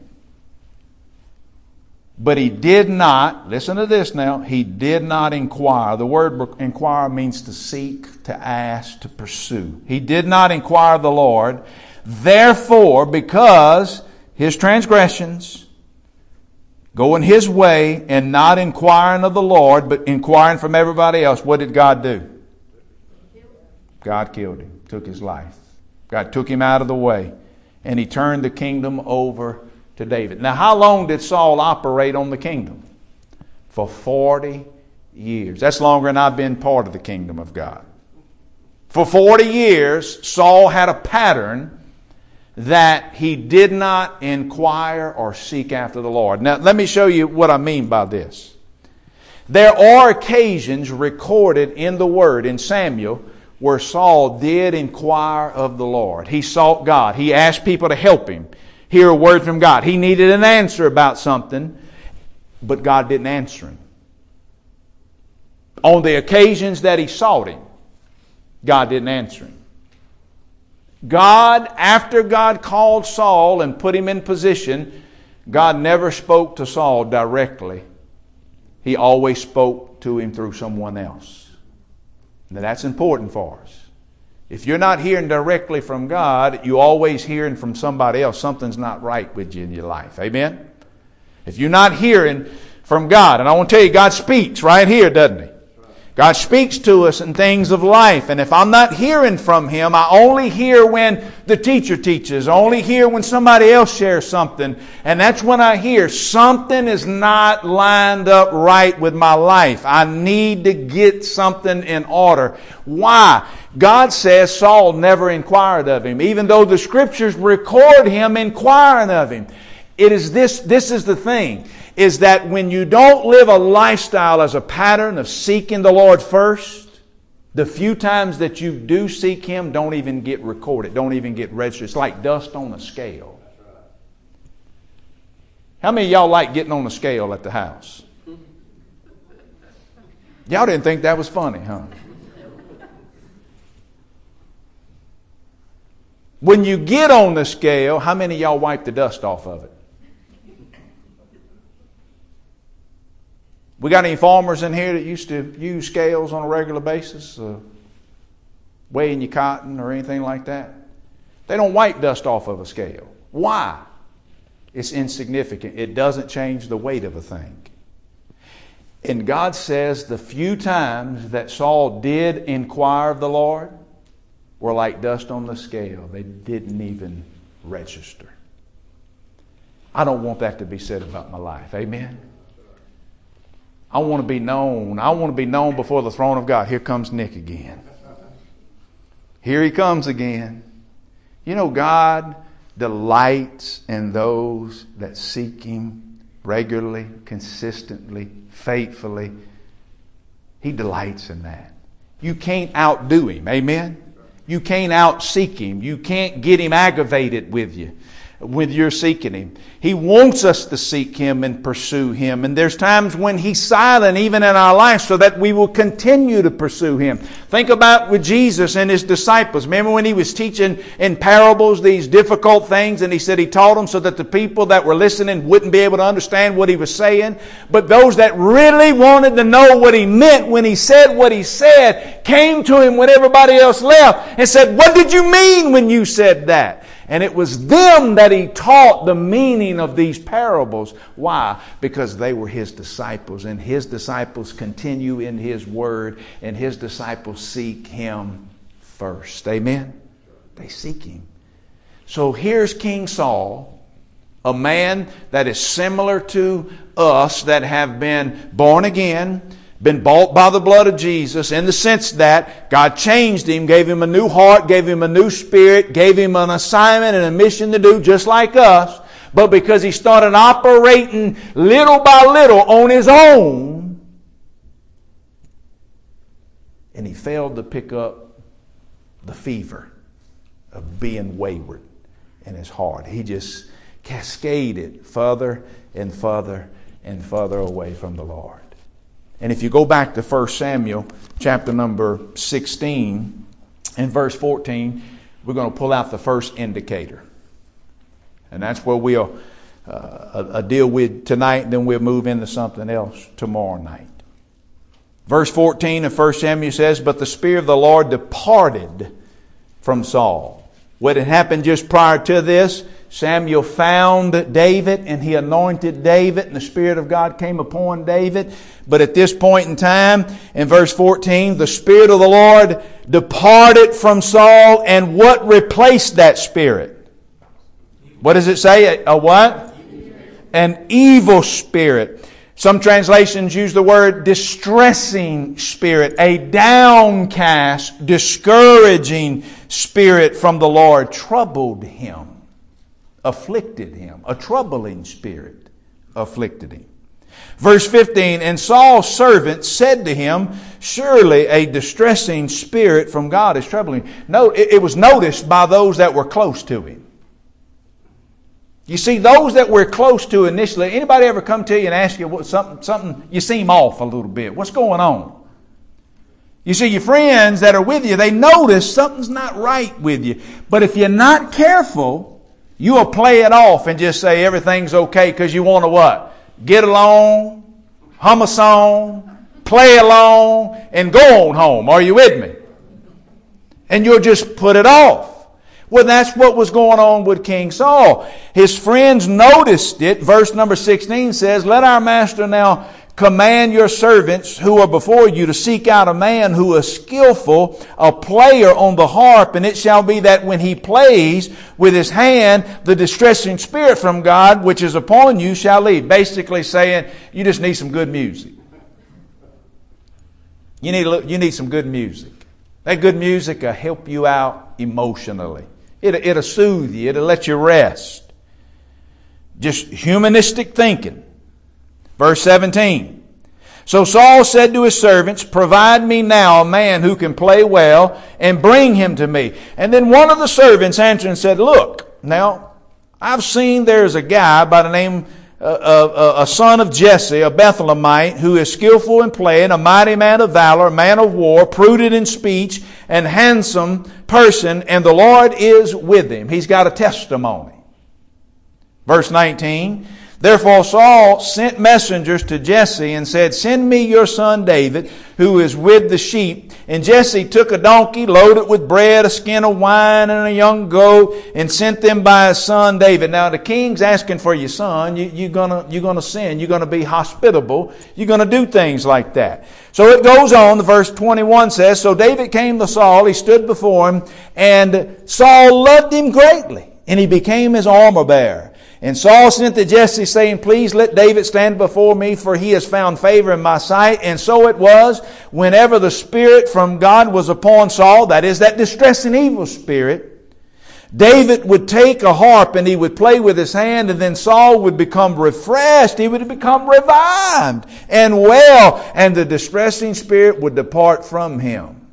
But he did not, listen to this now, he did not inquire. The word inquire means to seek, to ask, to pursue. He did not inquire of the Lord. Therefore, because his transgressions, going his way and not inquiring of the Lord, but inquiring from everybody else, what did God do? God killed him, took his life. God took him out of the way, and He turned the kingdom over to David. Now, how long did Saul operate on the kingdom? For 40 years. That's longer than I've been part of the kingdom of God. For 40 years, Saul had a pattern that he did not inquire or seek after the Lord. Now, let me show you what I mean by this. There are occasions recorded in the Word, in Samuel, where Saul did inquire of the Lord. He sought God. He asked people to help him hear a word from God. He needed an answer about something, but God didn't answer him. On the occasions that he sought Him, God didn't answer him. God, after God called Saul and put him in position, God never spoke to Saul directly. He always spoke to him through someone else. Now that's important for us. If you're not hearing directly from God, you're always hearing from somebody else. Something's not right with you in your life. Amen? If you're not hearing from God, and I want to tell you, God speaks right here, doesn't He? God speaks to us in things of life. And if I'm not hearing from Him, I only hear when the teacher teaches. I only hear when somebody else shares something. And that's when I hear something is not lined up right with my life. I need to get something in order. Why? God says Saul never inquired of Him, even though the Scriptures record him inquiring of Him. It is this is the thing, is that when you don't live a lifestyle as a pattern of seeking the Lord first, the few times that you do seek Him don't even get recorded, don't even get registered. It's like dust on a scale. How many of y'all like getting on a scale at the house? Y'all didn't think that was funny, huh? When you get on the scale, how many of y'all wipe the dust off of it? We got any farmers in here that used to use scales on a regular basis, weighing your cotton or anything like that? They don't wipe dust off of a scale. Why? It's insignificant. It doesn't change the weight of a thing. And God says the few times that Saul did inquire of the Lord, were like dust on the scale. They didn't even register. I don't want that to be said about my life. Amen? I want to be known. I want to be known before the throne of God. Here comes Nick again. Here he comes again. You know, God delights in those that seek Him regularly, consistently, faithfully. He delights in that. You can't outdo Him. Amen? You can't outseek Him. You can't get Him aggravated with you when you're seeking Him. He wants us to seek Him and pursue Him. And there's times when He's silent even in our lives so that we will continue to pursue Him. Think about with Jesus and His disciples. Remember when He was teaching in parables these difficult things, and He said He taught them so that the people that were listening wouldn't be able to understand what He was saying. But those that really wanted to know what He meant when He said what He said came to Him when everybody else left and said, "What did you mean when you said that?" And it was them that He taught the meaning of these parables. Why? Because they were His disciples, and His disciples continue in His Word, and His disciples seek Him first. Amen? They seek Him. So here's King Saul, a man that is similar to us that have been born again, been bought by the blood of Jesus, in the sense that God changed him, gave him a new heart, gave him a new spirit, gave him an assignment and a mission to do just like us. But because he started operating little by little on his own, and he failed to pick up the fever of being wayward in his heart. He just cascaded further and further and further away from the Lord. And if you go back to 1 Samuel chapter number 16 and verse 14, we're going to pull out the first indicator. And that's where we'll deal with tonight, then we'll move into something else tomorrow night. Verse 14 of 1 Samuel says, "But the Spirit of the Lord departed from Saul." What had happened just prior to this, Samuel found David and he anointed David, and the Spirit of God came upon David. But at this point in time, in verse 14, the Spirit of the Lord departed from Saul, and what replaced that Spirit? What does it say? A what? An evil spirit. Some translations use the word distressing spirit, a downcast, discouraging spirit from the Lord troubled him, afflicted him. A troubling spirit afflicted him. Verse 15, "And Saul's servant said to him, Surely a distressing spirit from God is troubling him." No, it was noticed by those that were close to him. You see, those that we're close to initially, anybody ever come to you and ask you something, you seem off a little bit. What's going on? You see, your friends that are with you, they notice something's not right with you. But if you're not careful, you will play it off and just say everything's okay because you want to what? Get along, hum a song, play along, and go on home. Are you with me? And you'll just put it off. Well, that's what was going on with King Saul. His friends noticed it. Verse number 16 says, "Let our master now command your servants who are before you to seek out a man who is skillful, a player on the harp, and it shall be that when he plays with his hand, the distressing spirit from God which is upon you shall leave." Basically saying, you just need some good music. You need some good music. That good music will help you out emotionally. It'll soothe you. It'll let you rest. Just humanistic thinking. Verse 17. "So Saul said to his servants, Provide me now a man who can play well, and bring him to me. And then one of the servants answered and said, Look, now, I've seen there's a guy by the name a son of Jesse, a Bethlehemite, who is skillful in playing, a mighty man of valor, a man of war, prudent in speech, and handsome person, and the Lord is with him." He's got a testimony. Verse 19, "Therefore Saul sent messengers to Jesse and said, Send me your son David, who is with the sheep. And Jesse took a donkey, loaded with bread, a skin of wine, and a young goat, and sent them by his son David. Now the king's asking for your son. You're gonna sin. You're gonna be hospitable. You're gonna do things like that. So it goes on. Verse 21 says, so David came to Saul. He stood before him, and Saul loved him greatly, and he became his armor bearer. And Saul sent to Jesse, saying, please let David stand before me, for he has found favor in my sight. And so it was, whenever the Spirit from God was upon Saul, that is, that distressing evil spirit, David would take a harp and he would play with his hand, and then Saul would become refreshed. He would become revived and well, and the distressing spirit would depart from him.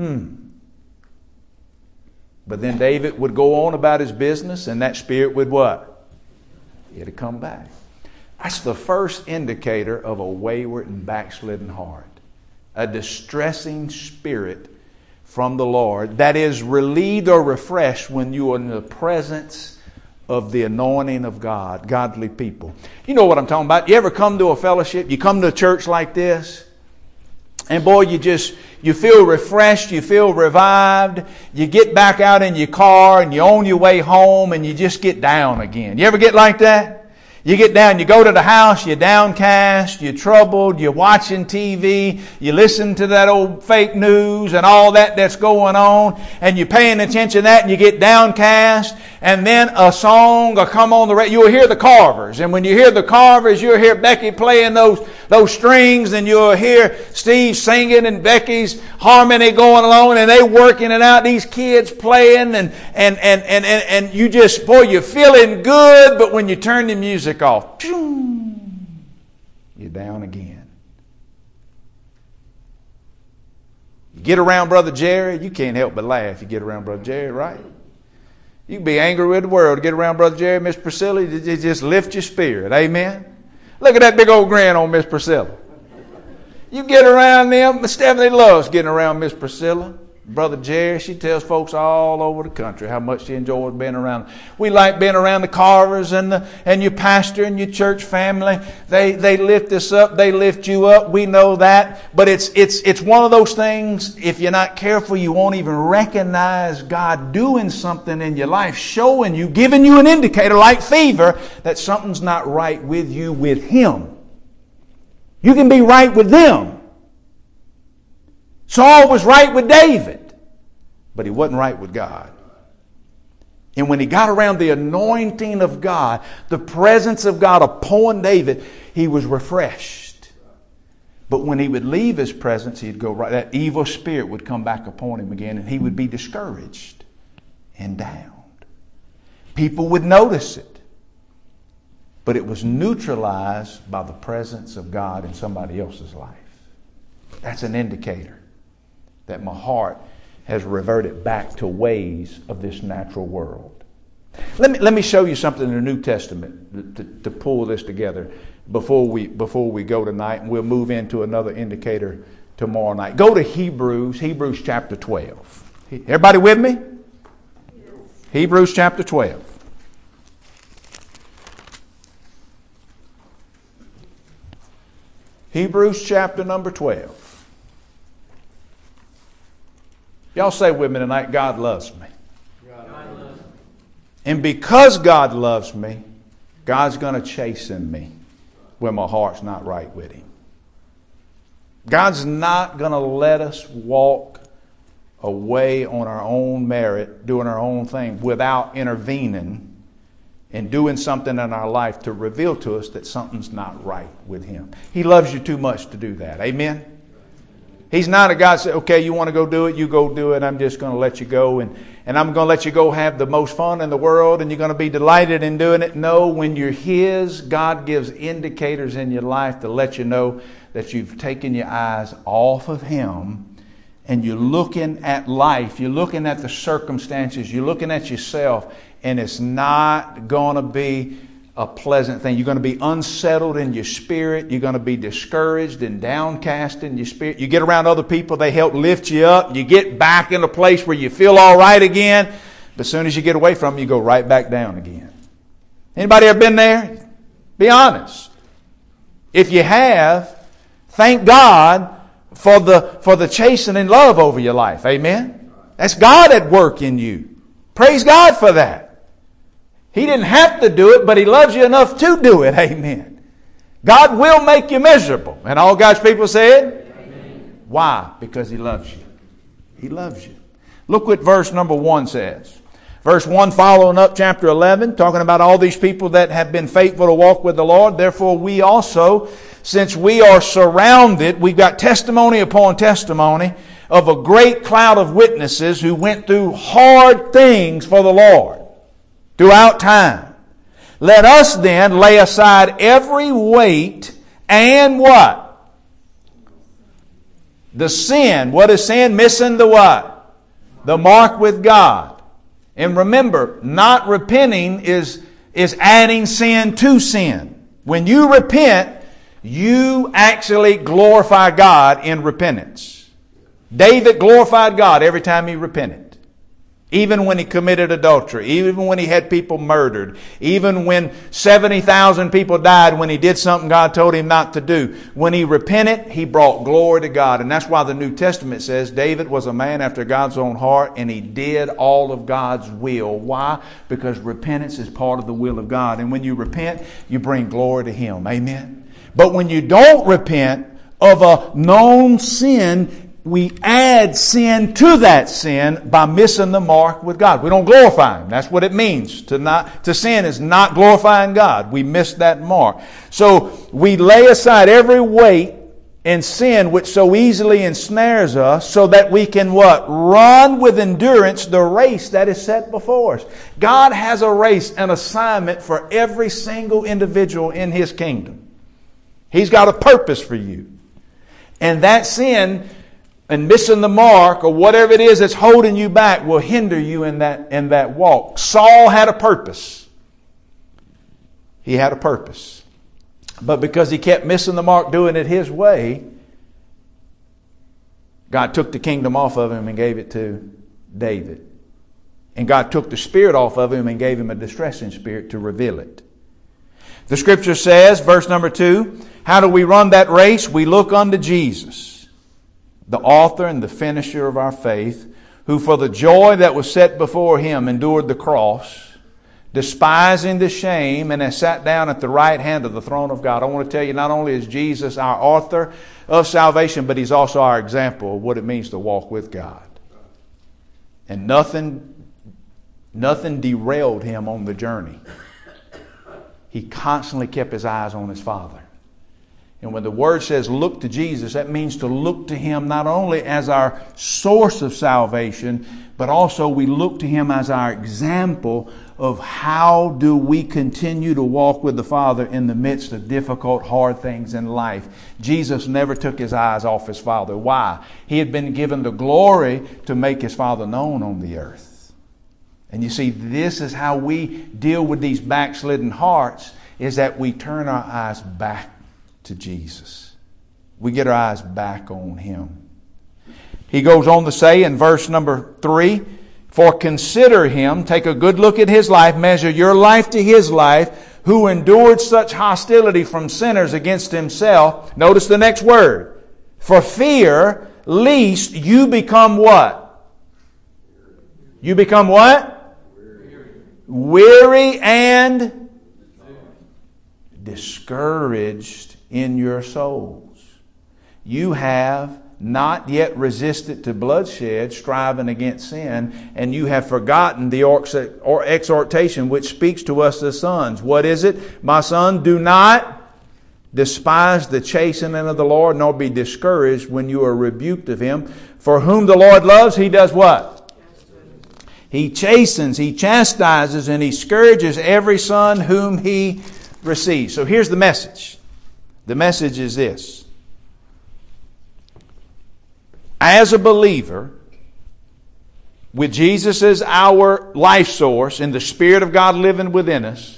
But then David would go on about his business, and that spirit would what? It'd come back. That's the first indicator of a wayward and backslidden heart. A distressing spirit from the Lord that is relieved or refreshed when you are in the presence of the anointing of God, godly people. You know what I'm talking about. You ever come to a fellowship? You come to a church like this, and boy, you feel refreshed, you feel revived. You get back out in your car and you're on your way home and you just get down again. You ever get like that? You get down, you go to the house, you're downcast, you're troubled, you're watching TV, you listen to that old fake news and all that's going on, and you're paying attention to that, and you get downcast, and then a song will come on the radio. You'll hear the Carvers, and when you hear the Carvers, you'll hear Becky playing those strings, and you'll hear Steve singing and Becky's harmony going along, and they working it out, these kids playing, and you just, boy, you're feeling good, but when you turn the music off, you're down again. You get around Brother Jerry, you can't help but laugh. You get around Brother Jerry, right? You can be angry with the world. Get around Brother Jerry, Miss Priscilla, it just lift your spirit. Amen? Look at that big old grin on Miss Priscilla. You get around them. Stephanie loves getting around Miss Priscilla. Brother Jerry, she tells folks all over the country how much she enjoys being around. We like being around the Carvers and your pastor and your church family. They lift us up. They lift you up. We know that. But it's one of those things, if you're not careful, you won't even recognize God doing something in your life, showing you, giving you an indicator like fever that something's not right with you with Him. You can be right with them. Saul was right with David, but he wasn't right with God. And when he got around the anointing of God, the presence of God upon David, he was refreshed. But when he would leave his presence, he'd go right, that evil spirit would come back upon him again, and he would be discouraged and down. People would notice it, but it was neutralized by the presence of God in somebody else's life. That's an indicator that my heart has reverted back to ways of this natural world. Let me show you something in the New Testament to pull this together before we go tonight, and we'll move into another indicator tomorrow night. Go to Hebrews chapter 12. Everybody with me? Yes. Hebrews chapter 12. Hebrews chapter number 12. Y'all say with me tonight, God loves me. God loves me. And because God loves me, God's going to chasten me when my heart's not right with Him. God's not going to let us walk away on our own merit, doing our own thing, without intervening and doing something in our life to reveal to us that something's not right with Him. He loves you too much to do that. Amen? He's not a God that says, okay, you want to go do it, you go do it. I'm just going to let you go, and I'm going to let you go have the most fun in the world, and you're going to be delighted in doing it. No, when you're His, God gives indicators in your life to let you know that you've taken your eyes off of Him, and you're looking at life, you're looking at the circumstances, you're looking at yourself, and it's not going to be a pleasant thing. You're going to be unsettled in your spirit. You're going to be discouraged and downcast in your spirit. You get around other people, they help lift you up. You get back in a place where you feel all right again. But as soon as you get away from them, you go right back down again. Anybody ever been there? Be honest. If you have, thank God for the chastening love over your life. Amen? That's God at work in you. Praise God for that. He didn't have to do it, but He loves you enough to do it. Amen. God will make you miserable. And all God's people said? Amen. Why? Because He loves you. He loves you. Look what verse number 1 says. Verse 1 following up chapter 11, talking about all these people that have been faithful to walk with the Lord. Therefore we also, since we are surrounded, we've got testimony upon testimony of a great cloud of witnesses who went through hard things for the Lord throughout time. Let us then lay aside every weight and what? The sin. What is sin? Missing the what? The mark with God. And remember, not repenting is adding sin to sin. When you repent, you actually glorify God in repentance. David glorified God every time he repented. Even when he committed adultery, even when he had people murdered, even when 70,000 people died when he did something God told him not to do. When he repented, he brought glory to God. And that's why the New Testament says David was a man after God's own heart and he did all of God's will. Why? Because repentance is part of the will of God. And when you repent, you bring glory to Him. Amen. But when you don't repent of a known sin, we add sin to that sin by missing the mark with God. We don't glorify Him. That's what it means. To sin is not glorifying God. We miss that mark. So we lay aside every weight and sin which so easily ensnares us, so that we can what? Run with endurance the race that is set before us. God has a race, an assignment for every single individual in His kingdom. He's got a purpose for you. And that sin and missing the mark or whatever it is that's holding you back will hinder you in that walk. Saul had a purpose. He had a purpose. But because he kept missing the mark, doing it his way, God took the kingdom off of him and gave it to David. And God took the spirit off of him and gave him a distressing spirit to reveal it. The scripture says, verse number 2, how do we run that race? We look unto Jesus, the author and the finisher of our faith, who for the joy that was set before Him endured the cross, despising the shame, and has sat down at the right hand of the throne of God. I want to tell you, not only is Jesus our author of salvation, but He's also our example of what it means to walk with God. And nothing derailed Him on the journey. He constantly kept His eyes on His Father. And when the Word says look to Jesus, that means to look to Him not only as our source of salvation, but also we look to Him as our example of how do we continue to walk with the Father in the midst of difficult, hard things in life. Jesus never took His eyes off His Father. Why? He had been given the glory to make His Father known on the earth. And you see, this is how we deal with these backslidden hearts, is that we turn our eyes back to Jesus. We get our eyes back on Him. He goes on to say in verse number 3, for consider Him, take a good look at His life, measure your life to His life, who endured such hostility from sinners against Himself. Notice the next word. For fear, lest you become what? You become what? Weary and discouraged in your souls. You have not yet resisted to bloodshed, striving against sin, and you have forgotten the exhortation which speaks to us as sons. What is it? My son, do not despise the chastening of the Lord, nor be discouraged when you are rebuked of Him. For whom the Lord loves, He does what? He chastens, He chastises, and He scourges every son whom He receives. So here's the message. The message is this. As a believer, with Jesus as our life source and the Spirit of God living within us,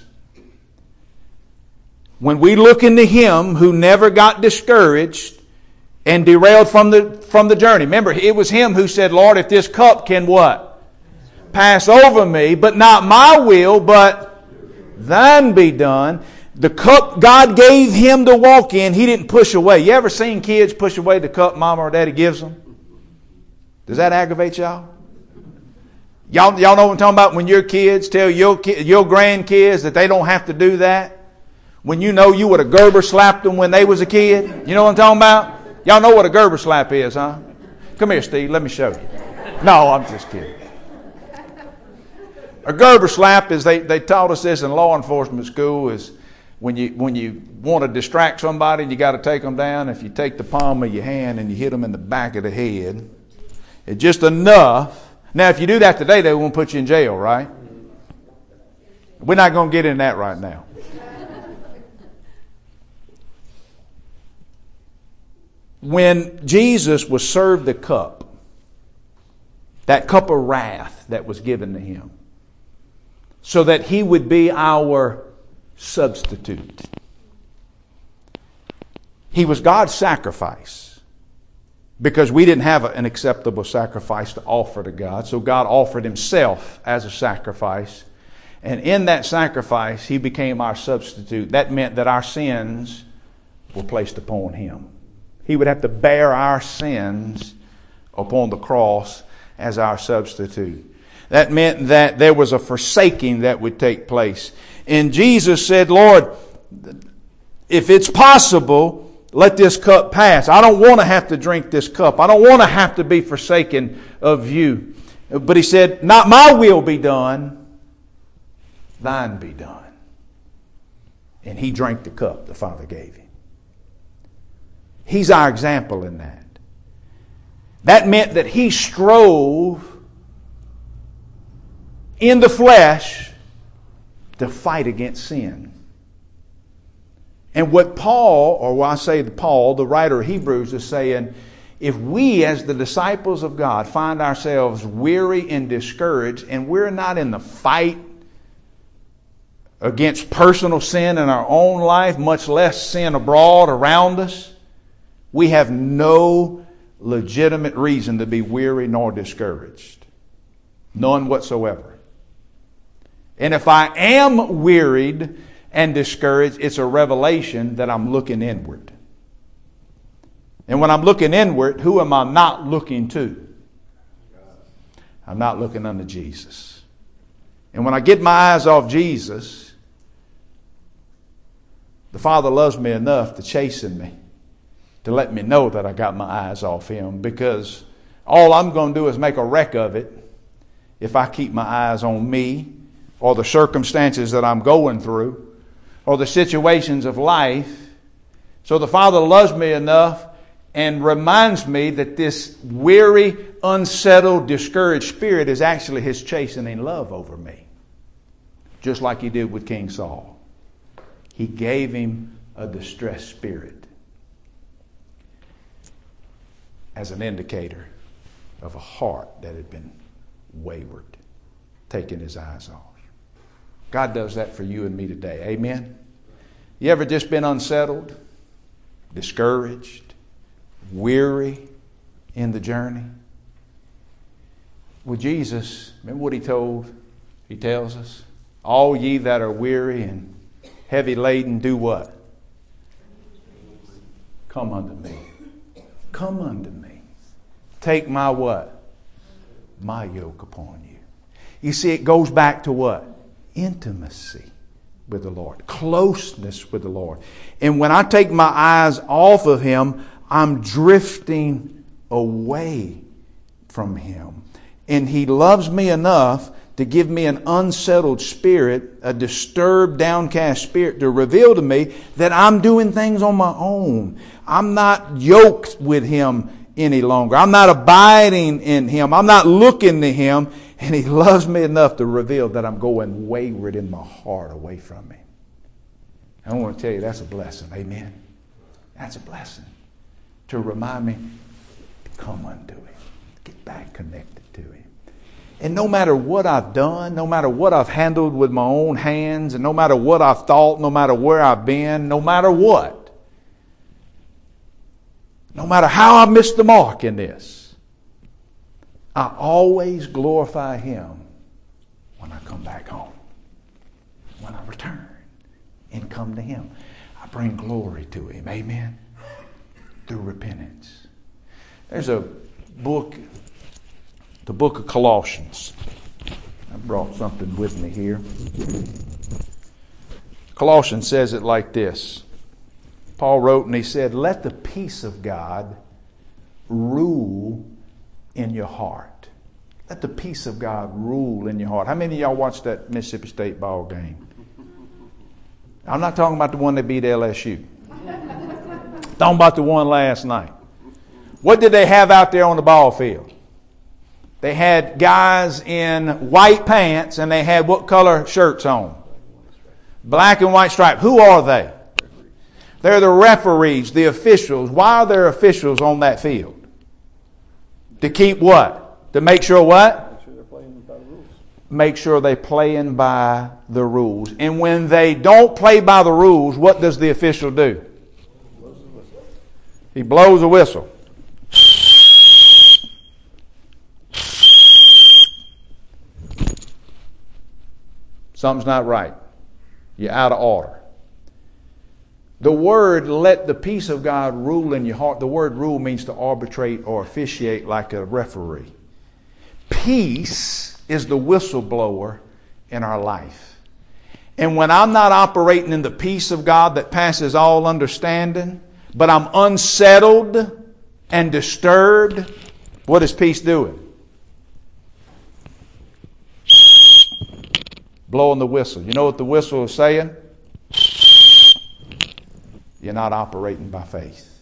when we look into Him who never got discouraged and derailed from the journey. Remember, it was Him who said, Lord, if this cup can what? Pass over me, but not my will, but Thine be done. The cup God gave him to walk in, he didn't push away. You ever seen kids push away the cup mama or daddy gives them? Does that aggravate y'all? Y'all know what I'm talking about? When your kids tell your grandkids that they don't have to do that? When you know you would have Gerber slapped them when they was a kid? You know what I'm talking about? Y'all know what a Gerber slap is, huh? Come here, Steve. Let me show you. No, I'm just kidding. A Gerber slap is, they taught us this in law enforcement school, is when you want to distract somebody and you got to take them down, if you take the palm of your hand and you hit them in the back of the head, it's just enough. Now, if you do that today, they won't put you in jail, right? We're not going to get in that right now. When Jesus was served the cup, that cup of wrath that was given to him, so that he would be our substitute. He was God's sacrifice because we didn't have an acceptable sacrifice to offer to God. So God offered himself as a sacrifice. And in that sacrifice, he became our substitute. That meant that our sins were placed upon him. He would have to bear our sins upon the cross as our substitute. That meant that there was a forsaking that would take place. And Jesus said, Lord, if it's possible, let this cup pass. I don't want to have to drink this cup. I don't want to have to be forsaken of you. But he said, not my will be done, thine be done. And he drank the cup the Father gave him. He's our example in that. That meant that he strove in the flesh to fight against sin. And what Paul, the writer of Hebrews, is saying, if we as the disciples of God find ourselves weary and discouraged, and we're not in the fight against personal sin in our own life, much less sin abroad around us, we have no legitimate reason to be weary nor discouraged. None whatsoever. And if I am wearied and discouraged, it's a revelation that I'm looking inward. And when I'm looking inward, who am I not looking to? I'm not looking unto Jesus. And when I get my eyes off Jesus, the Father loves me enough to chasten me, to let me know that I got my eyes off him, because all I'm going to do is make a wreck of it if I keep my eyes on me or the circumstances that I'm going through or the situations of life. So the Father loves me enough and reminds me that this weary, unsettled, discouraged spirit is actually his chastening love over me. Just like he did with King Saul. He gave him a distressed spirit as an indicator of a heart that had been wayward, taking his eyes off. God does that for you and me today. Amen? You ever just been unsettled, discouraged, weary in the journey? Well, Jesus, remember what he told? He tells us, all ye that are weary and heavy laden, do what? Come unto me. Come unto me. Take my what? My yoke upon you. You see, it goes back to what? Intimacy with the Lord. Closeness with the Lord. And when I take my eyes off of him, I'm drifting away from him. And he loves me enough to give me an unsettled spirit, a disturbed, downcast spirit, to reveal to me that I'm doing things on my own. I'm not yoked with him any longer. I'm not abiding in him. I'm not looking to him. And he loves me enough to reveal that I'm going wayward in my heart away from him. I want to tell you, that's a blessing. Amen. That's a blessing. To remind me to come unto him. Get back connected to him. And no matter what I've done, no matter what I've handled with my own hands, and no matter what I've thought, no matter where I've been, no matter what, no matter how I missed the mark in this, I always glorify him when I come back home, when I return and come to Him. I bring glory to Him. Amen. Through repentance. There's a book, the book of Colossians. I brought something with me here. Colossians says it like this. Paul wrote and he said, "Let the peace of God rule in your heart." Let the peace of God rule in your heart. How many of y'all watched that Mississippi State ball game? I'm not talking about the one that beat LSU. Talking about the one last night. What did they have out there on the ball field? They had guys in white pants and they had what color shirts on? Black and white stripe. Who are they? They're the referees, the officials. Why are there officials on that field? To keep what? To make sure what? Make sure they're playing by the rules. And when they don't play by the rules, what does the official do? He blows a whistle. Something's not right. You're out of order. The word, let the peace of God rule in your heart. The word rule means to arbitrate or officiate like a referee. Peace is the whistleblower in our life. And when I'm not operating in the peace of God that passes all understanding, but I'm unsettled and disturbed, what is peace doing? Blowing the whistle. You know what the whistle is saying? You're not operating by faith.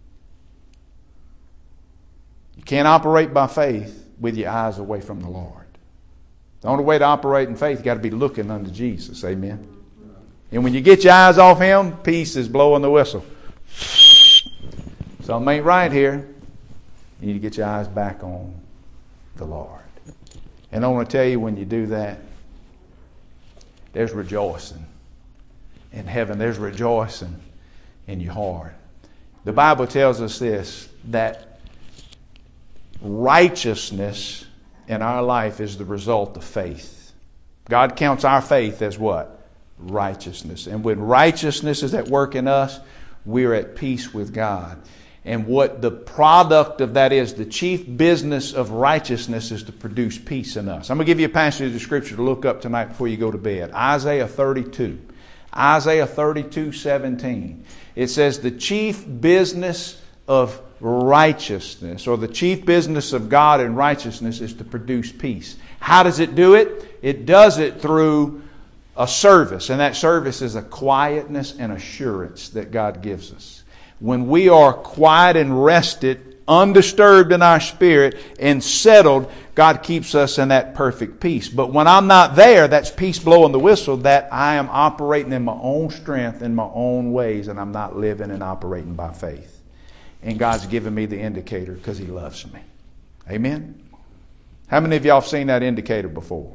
You can't operate by faith with your eyes away from the Lord. The only way to operate in faith, you got to be looking unto Jesus. Amen. And when you get your eyes off Him, peace is blowing the whistle. Something ain't right here. You need to get your eyes back on the Lord. And I want to tell you, when you do that, there's rejoicing in heaven. There's rejoicing in your heart. The Bible tells us this, that righteousness in our life is the result of faith. God counts our faith as what? Righteousness. And when righteousness is at work in us, we're at peace with God. And what the product of that is, the chief business of righteousness is to produce peace in us. I'm going to give you a passage of Scripture to look up tonight before you go to bed. Isaiah 32. Isaiah 32:17. It says the chief business of righteousness, or the chief business of God in righteousness, is to produce peace. How does it do it? It does it through a service, and that service is a quietness and assurance that God gives us. When we are quiet and rested, undisturbed in our spirit, and settled, God keeps us in that perfect peace. But when I'm not there, that's peace blowing the whistle, that I am operating in my own strength, in my own ways, and I'm not living and operating by faith. And God's given me the indicator because He loves me. Amen? How many of y'all have seen that indicator before?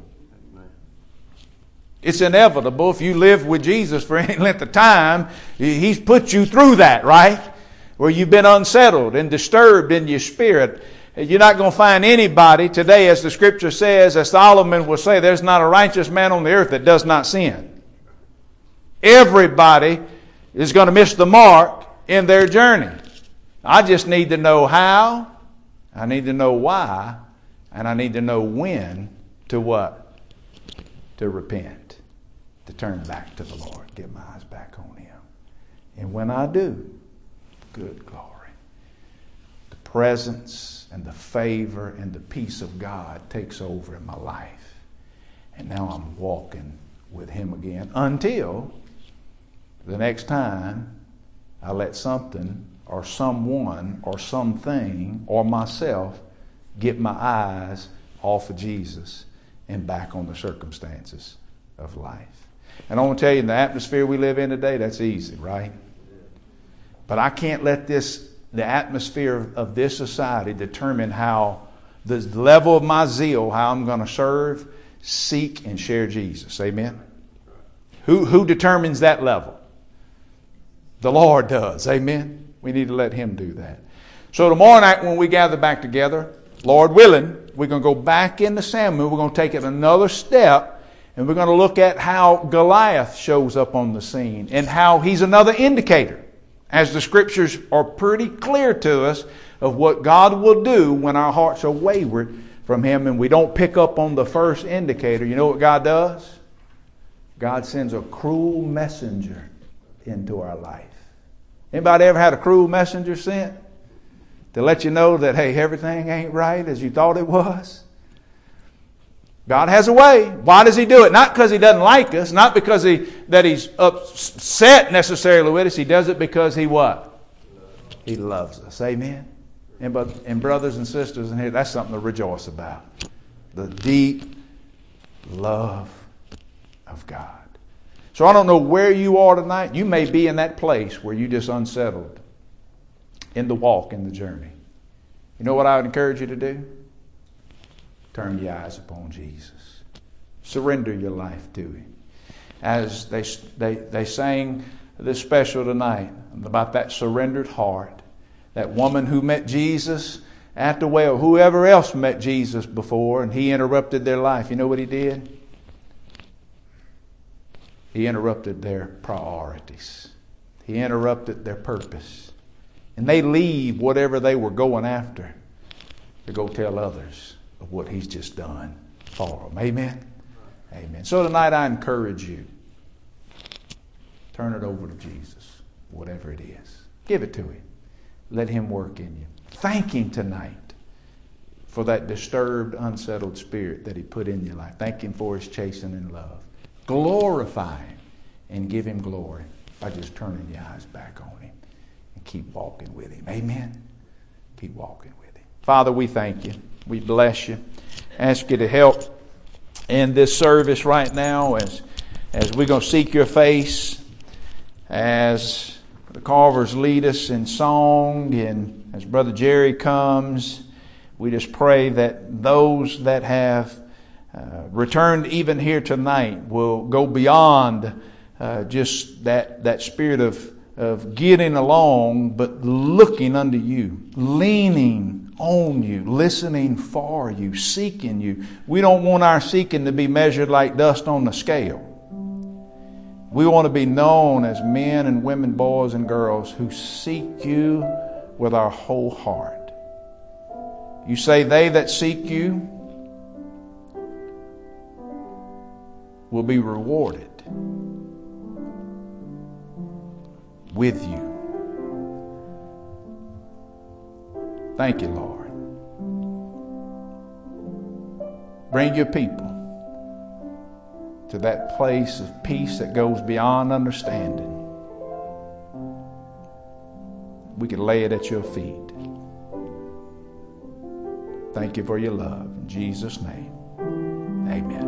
It's inevitable. If you live with Jesus for any length of time, He's put you through that, right? Where you've been unsettled and disturbed in your spirit. You're not going to find anybody today, as the Scripture says, as Solomon will say, there's not a righteous man on the earth that does not sin. Everybody is going to miss the mark in their journey. I just need to know how, I need to know why, and I need to know when to what? To repent. To turn back to the Lord. Get my eyes back on Him. And when I do, good glory. The presence and the favor and the peace of God takes over in my life. And now I'm walking with Him again until the next time I let something or someone or something or myself get my eyes off of Jesus and back on the circumstances of life. And I want to tell you, in the atmosphere we live in today, that's easy, right? But I can't let the atmosphere of this society determine how the level of my zeal, how I'm going to serve, seek, and share Jesus. Amen? Who determines that level? The Lord does. Amen? We need to let Him do that. So tomorrow night when we gather back together, Lord willing, we're going to go back into Samuel. We're going to take it another step And we're going to look at how Goliath shows up on the scene and how he's another indicator, as the Scriptures are pretty clear to us, of what God will do when our hearts are wayward from Him and we don't pick up on the first indicator. You know what God does? God sends a cruel messenger into our life. Anybody ever had a cruel messenger sent to let you know that, hey, everything ain't right as you thought it was? God has a way. Why does He do it? Not because He doesn't like us, not because that He's upset necessarily with us. He does it because He what? He loves us. Amen? And brothers and sisters in here, that's something to rejoice about. The deep love of God. So I don't know where you are tonight. You may be in that place where you just unsettled in the walk, in the journey. You know what I would encourage you to do? Turn your eyes upon Jesus. Surrender your life to Him. As they sang this special tonight about that surrendered heart. That woman who met Jesus at the well, whoever else met Jesus before, and He interrupted their life. You know what He did? He interrupted their priorities. He interrupted their purpose. And they leave whatever they were going after to go tell others of what He's just done for them. Amen? Amen. So tonight I encourage you. Turn it over to Jesus, whatever it is. Give it to Him. Let Him work in you. Thank Him tonight for that disturbed, unsettled spirit that He put in your life. Thank Him for His chastening love. Glorify Him and give Him glory by just turning your eyes back on Him and keep walking with Him. Amen? Keep walking with Him. Father, we thank You. We bless You. Ask You to help in this service right now as we're going to seek Your face, as the Carvers lead us in song, and as Brother Jerry comes, we just pray that those that have returned even here tonight will go beyond just that spirit of getting along, but looking unto You, leaning on You, listening for You, seeking You. We don't want our seeking to be measured like dust on the scale. We want to be known as men and women, boys and girls who seek You with our whole heart. You say they that seek You will be rewarded with You. Thank You, Lord. Bring Your people to that place of peace that goes beyond understanding. We can lay it at Your feet. Thank You for Your love. In Jesus' name, amen.